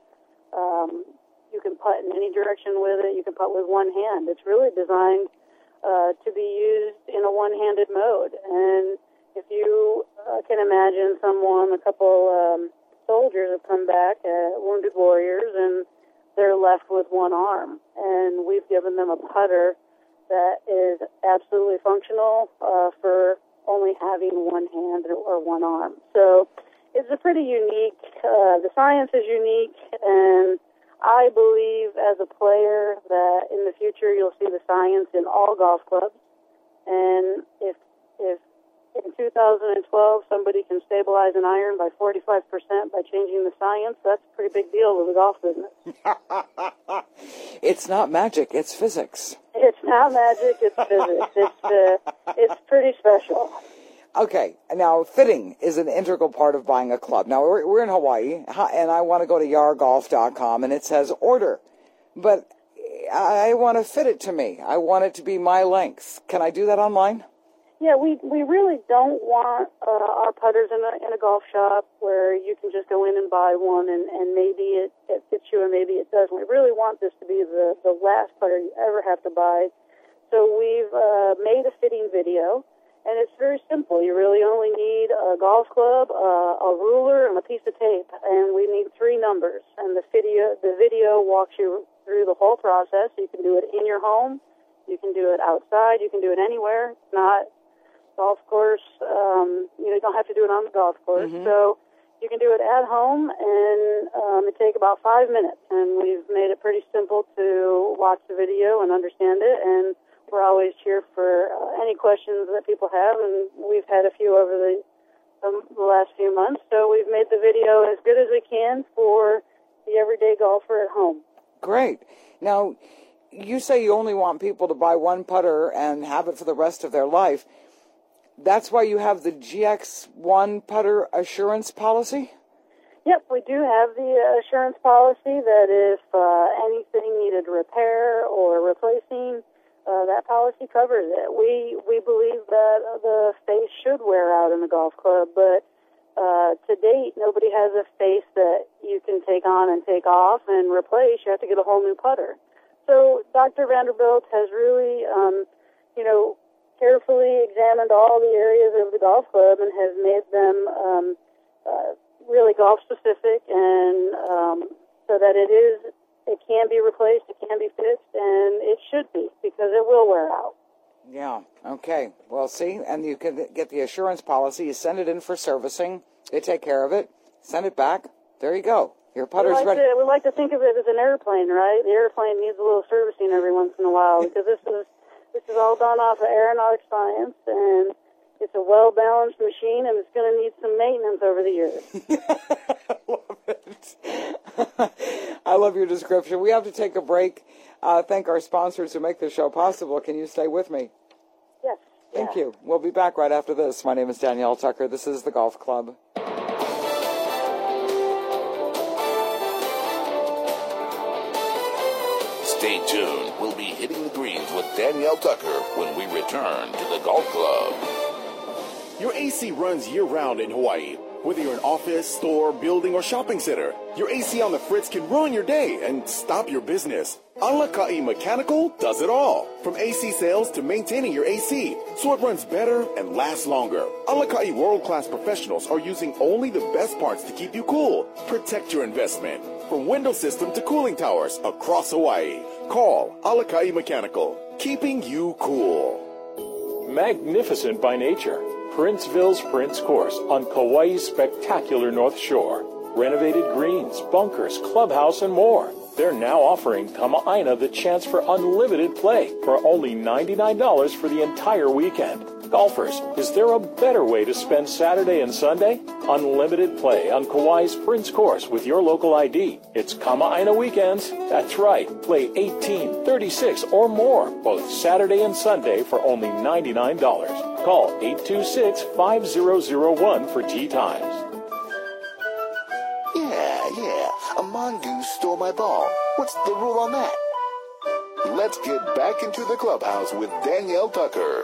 Speaker 13: You can putt in any direction with it. You can putt with one hand. It's really designed to be used in a one-handed mode. And if you can imagine a couple soldiers have come back, wounded warriors, and they're left with one arm. And we've given them a putter that is absolutely functional for only having one hand or one arm. So it's a pretty unique, the science is unique, and I believe as a player that in the future you'll see the science in all golf clubs. And if in 2012 somebody can stabilize an iron by 45% by changing the science, that's a pretty big deal to the golf business.
Speaker 2: It's not magic, it's physics.
Speaker 13: It's not magic, it's physics. It's pretty special.
Speaker 2: Okay, now fitting is an integral part of buying a club. Now, we're in Hawaii, and I want to go to yargolf.com, and it says order. But I want to fit it to me. I want it to be my length. Can I do that online?
Speaker 13: Yeah, we really don't want our putters in a golf shop where you can just go in and buy one, and maybe it fits you and maybe it doesn't. We really want this to be the last putter you ever have to buy. So we've made a fitting video. And it's very simple. You really only need a golf club, a ruler, and a piece of tape. And we need 3 numbers. And the video walks you through the whole process. You can do it in your home. You can do it outside. You can do it anywhere. It's not golf course. You don't have to do it on the golf course. Mm-hmm. So you can do it at home, and it takes about 5 minutes. And we've made it pretty simple to watch the video and understand it. And we're always here for any questions that people have, and we've had a few over the last few months. So we've made the video as good as we can for the everyday golfer at home.
Speaker 2: Great. Now, you say you only want people to buy one putter and have it for the rest of their life. That's why you have the GX1 putter assurance policy?
Speaker 13: Yep, we do have the assurance policy that if anything needed repair or replacing, that policy covers it. We believe that the face should wear out in the golf club, but to date, nobody has a face that you can take on and take off and replace. You have to get a whole new putter. So Dr. Vanderbilt has really, carefully examined all the areas of the golf club and has made them really golf-specific, and so that it can be replaced, it can be fixed, and it should be, because it will wear out.
Speaker 2: Yeah, okay. Well, see, and you can get the assurance policy. You send it in for servicing. They take care of it. Send it back. There you go. Your putter's ready.
Speaker 13: We like to think of it as an airplane, right? The airplane needs a little servicing every once in a while, because this is all done off of aeronautic science, and it's a well-balanced machine, and it's going to need some maintenance over the years.
Speaker 2: I love it. I love your description. We have to take a break. Thank our sponsors who make this show possible. Can you stay with me?
Speaker 13: Yes.
Speaker 2: Thank you. We'll be back right after this. My name is Danielle Tucker. This is the Golf Club.
Speaker 5: Stay tuned. We'll be hitting the greens with Danielle Tucker when we return to the Golf Club.
Speaker 8: Your AC runs year-round in Hawaii. Whether you're an office, store, building, or shopping center, your AC on the fritz can ruin your day and stop your business. Alaka'i Mechanical does it all. From AC sales to maintaining your AC, so it runs better and lasts longer. Alaka'i world-class professionals are using only the best parts to keep you cool. Protect your investment. From window system to cooling towers across Hawaii. Call Alaka'i Mechanical, keeping you cool.
Speaker 3: Magnificent by nature, Princeville's Prince Course on Kauai's spectacular North Shore. Renovated greens, bunkers, clubhouse, and more. They're now offering Kama'aina the chance for unlimited play for only $99 for the entire weekend. Golfers, is there a better way to spend Saturday and Sunday? Unlimited play on Kauai's Prince Course with your local ID. It's Kama'aina weekends. That's right. Play 18, 36, or more, both Saturday and Sunday for only $99. Call 826-5001 for tee times.
Speaker 1: Yeah, a mongoose stole my ball. What's the rule on that? Let's get back into the clubhouse with Danielle Tucker.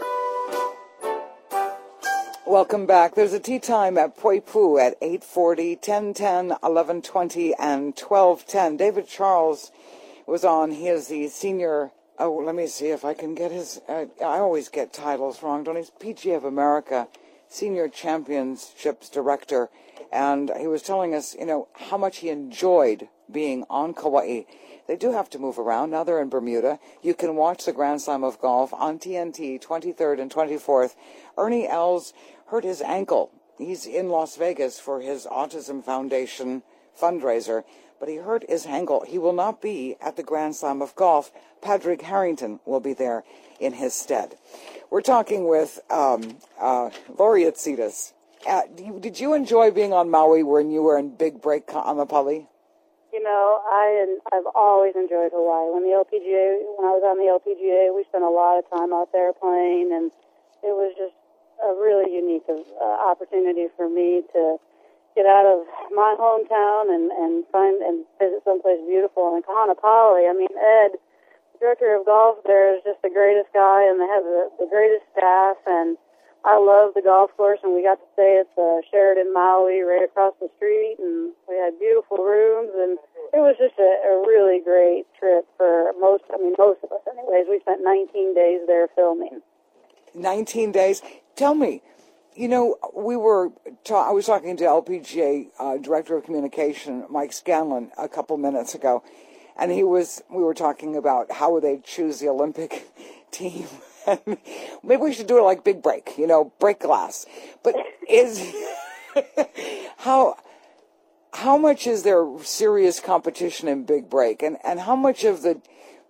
Speaker 2: Welcome back. There's a tea time at Poipu at 8:40, 10:10, 11:20, and 12:10. David Charles was on. He is the senior... Oh, let me see if I can get his... I always get titles wrong, don't I? He's PGA of America, Senior Championships Director. And he was telling us, how much he enjoyed being on Kauai. They do have to move around. Now they're in Bermuda. You can watch the Grand Slam of Golf on TNT 23rd and 24th. Ernie Els hurt his ankle. He's in Las Vegas for his Autism Foundation fundraiser, but he hurt his ankle. He will not be at the Grand Slam of Golf. Padraig Harrington will be there in his stead. We're talking with Lori Atsitas. Did you enjoy being on Maui when you were in Big Break on the Pali?
Speaker 13: I've always enjoyed Hawaii. When I was on the LPGA, we spent a lot of time out there playing, and it was just a really unique opportunity for me to get out of my hometown and find and visit someplace beautiful. And Kahanapali, Ed, the director of golf there, is just the greatest guy, and they have the greatest staff, and I love the golf course, and we got to stay at the Sheraton Maui right across the street, and we had beautiful rooms, and it was just a really great trip for most of us anyways. We spent 19 days there filming. 19
Speaker 2: days? Tell me, I was talking to LPGA Director of Communication, Mike Scanlon, a couple minutes ago, and we were talking about how they choose the Olympic team. Maybe we should do it like Big Break, break glass. But how much is there serious competition in Big Break, and how much of the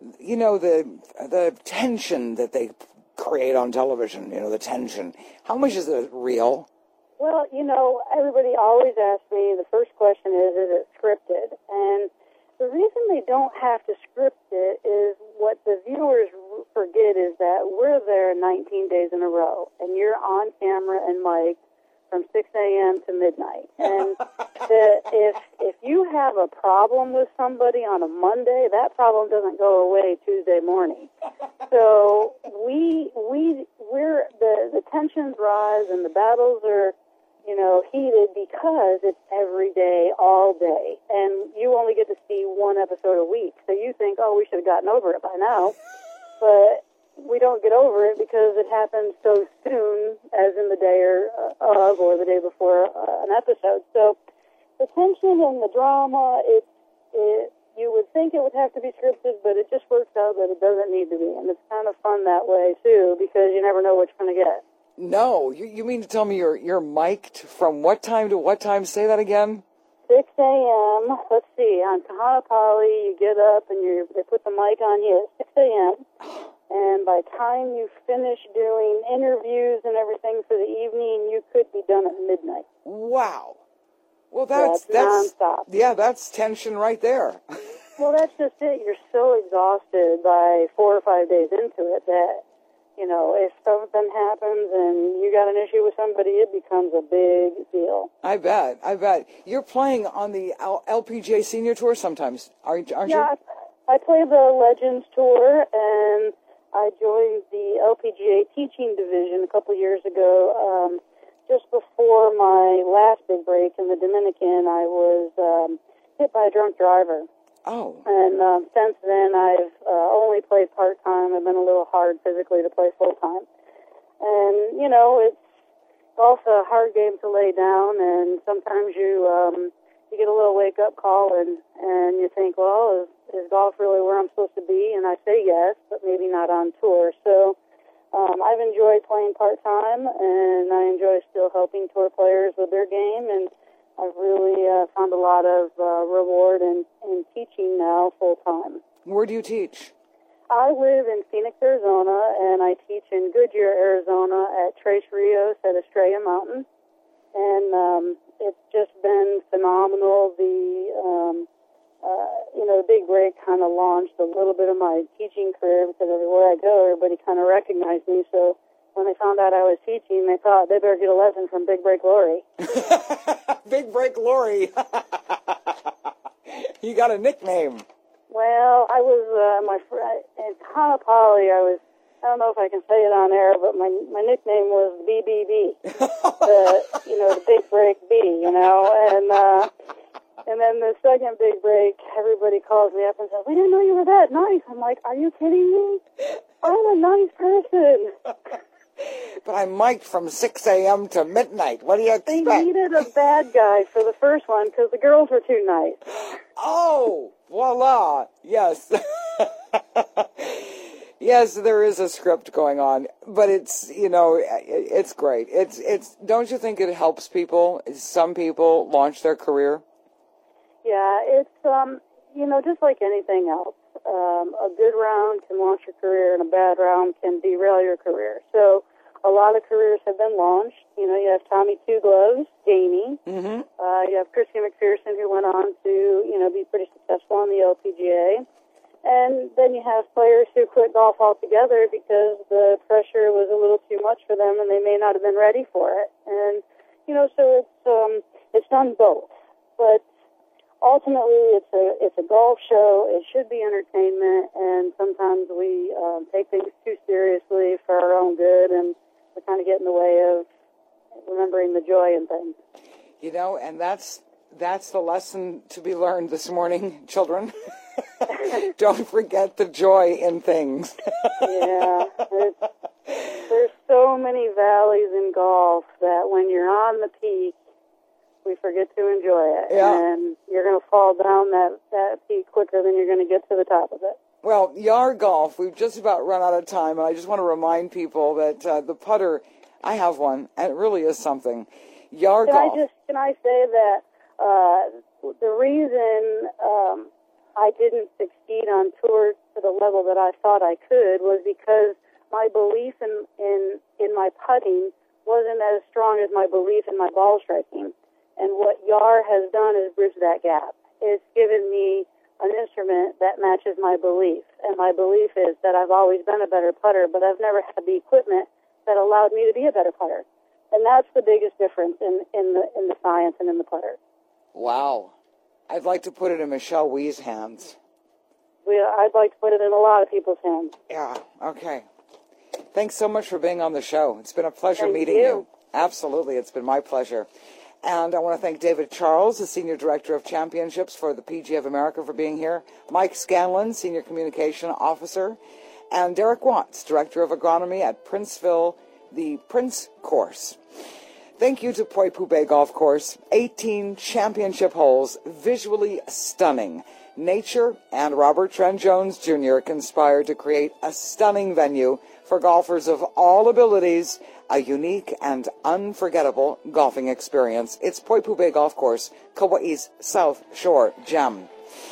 Speaker 2: tension that they create on television, the tension, how much is it real?
Speaker 13: Well, everybody always asks me, the first question is it scripted? And the reason they don't have to script it is what the viewers forget is that we're there 19 days in a row, and you're on camera and mic from 6 a.m. to midnight. And if you have a problem with somebody on a Monday, that problem doesn't go away Tuesday morning. So we're the tensions rise and the battles are heated because it's every day, all day. And you only get to see one episode a week. So you think, we should have gotten over it by now. But we don't get over it because it happens so soon, as in the day or the day before an episode. So the tension and the drama, you would think it would have to be scripted, but it just works out that it doesn't need to be. And it's kind of fun that way, too, because you never know what you're going to get.
Speaker 2: No, you mean to tell me you're mic'd from what time to what time? Say that again.
Speaker 13: 6 a.m. Let's see. On Kahanapali, you get up and they put the mic on you at 6 a.m. And by the time you finish doing interviews and everything for the evening, you could be done at midnight.
Speaker 2: Wow. Well, that's
Speaker 13: nonstop.
Speaker 2: Yeah, that's tension right there.
Speaker 13: Well, that's just it. You're so exhausted by 4 or 5 days into it that, if something happens and you got an issue with somebody, it becomes a big deal.
Speaker 2: I bet. You're playing on the LPGA Senior Tour sometimes, aren't you?
Speaker 13: Yeah, I play the Legends Tour, and I joined the LPGA teaching division a couple years ago just before my last big break in the Dominican, I was hit by a drunk driver.
Speaker 2: Oh.
Speaker 13: And since then, I've only played part-time. I've been a little hard physically to play full-time. And, you know, it's also a hard game to lay down, and sometimes you get a little wake-up call, and you think, well, is golf really where I'm supposed to be? And I say yes, but maybe not on tour. So I've enjoyed playing part-time, and I enjoy still helping tour players with their game, and I've really found a lot of reward in teaching now full-time.
Speaker 2: Where do you teach?
Speaker 13: I live in Phoenix, Arizona, and I teach in Goodyear, Arizona at Tres Rios at Estrella Mountain. And it's just been phenomenal. The big break kind of launched a little bit of my teaching career because everywhere I go, everybody kind of recognized me. So when they found out I was teaching, they thought they better get a lesson from Big Break Lori.
Speaker 2: Big Break Lori. You got a nickname.
Speaker 13: Well, I was in Hanapali. I don't know if I can say it on air, but my nickname was BBB. the Big Break B. And then the second big break, everybody calls me up and says, "We didn't know you were that nice." I'm like, "Are you kidding me? I'm a nice person."
Speaker 2: But I'm mic'd from 6 a.m. to midnight. What do you expect?
Speaker 13: They needed a bad guy for the first one because the girls were too nice.
Speaker 2: Oh, voila. Yes. Yes, there is a script going on, but it's great. It's don't you think it helps people, some people launch their career?
Speaker 13: Yeah, it's, just like anything else. A good round can launch your career, and a bad round can derail your career. So a lot of careers have been launched. You have Tommy Two Gloves, Jamie.
Speaker 2: Mm-hmm.
Speaker 13: You have Christy McPherson, who went on to, be pretty successful on the LPGA. And then you have players who quit golf altogether because the pressure was a little too much for them, and they may not have been ready for it. And, so it's done both. But ultimately, it's a golf show. It should be entertainment, and sometimes we take things too seriously for our own good, and we kind of get in the way of remembering the joy in things.
Speaker 2: And that's the lesson to be learned this morning, children. Don't forget the joy in things.
Speaker 13: Yeah. There's so many valleys in golf that when you're on the peak, we forget to enjoy it.
Speaker 2: Yeah.
Speaker 13: And you're going to fall down that peak quicker than you're going to get to the top of it.
Speaker 2: Well, Yar Golf, we've just about run out of time, and I just want to remind people that the putter, I have one, and it really is something. Yar Golf.
Speaker 13: Can I say that the reason I didn't succeed on tour to the level that I thought I could was because my belief in my putting wasn't as strong as my belief in my ball striking. And what Yar has done is bridge that gap. It's given me an instrument that matches my belief. And my belief is that I've always been a better putter, but I've never had the equipment that allowed me to be a better putter. And that's the biggest difference in the science and in the putter.
Speaker 2: Wow. I'd like to put it in Michelle Wee's hands.
Speaker 13: I'd like to put it in a lot of people's hands.
Speaker 2: Yeah, okay. Thanks so much for being on the show. It's been a pleasure
Speaker 13: Thank
Speaker 2: meeting you. Absolutely, it's been my pleasure. And I want to thank David Charles, the Senior Director of Championships for the PGA of America, for being here. Mike Scanlon, Senior Communication Officer. And Derek Watts, Director of Agronomy at Princeville, the Prince Course. Thank you to Poipu Bay Golf Course. 18 championship holes, visually stunning. Nature and Robert Trent Jones Jr. conspired to create a stunning venue for golfers of all abilities, a unique and unforgettable golfing experience. It's Poipu Bay Golf Course, Kauai's South Shore Gem.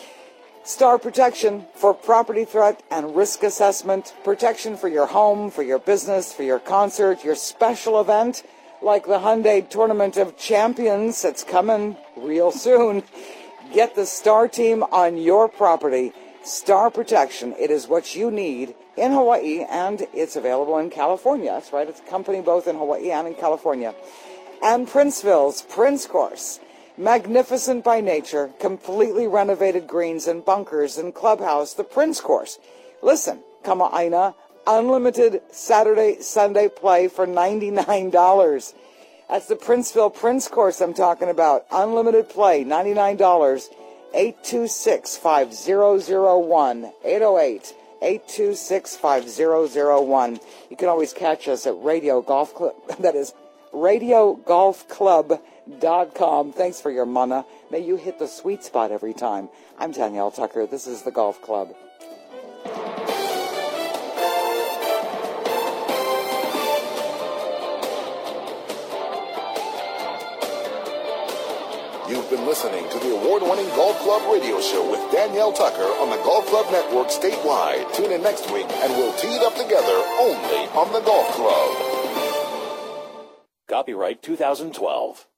Speaker 2: Star Protection for property threat and risk assessment, protection for your home, for your business, for your concert, your special event, like the Hyundai Tournament of Champions that's coming real soon. Get the Star Team on your property. Star Protection, it is what you need in Hawaii, and it's available in California. That's right, it's a company both in Hawaii and in California. And Princeville's Prince Course, magnificent by nature, completely renovated greens and bunkers and clubhouse, the Prince Course. Listen, Kama'aina, unlimited Saturday, Sunday play for $99. That's the Princeville Prince course I'm talking about. Unlimited play, $99. 826-5001. 808-826-5001. You can always catch us at Radio Golf Club. That is RadioGolfClub.com. Thanks for your mana. May you hit the sweet spot every time. I'm Danielle Tucker. This is the Golf Club.
Speaker 1: You've been listening to the award-winning Golf Club radio show with Danielle Tucker on the Golf Club Network statewide. Tune in next week and we'll tee it up together only on the Golf Club.
Speaker 3: Copyright 2012.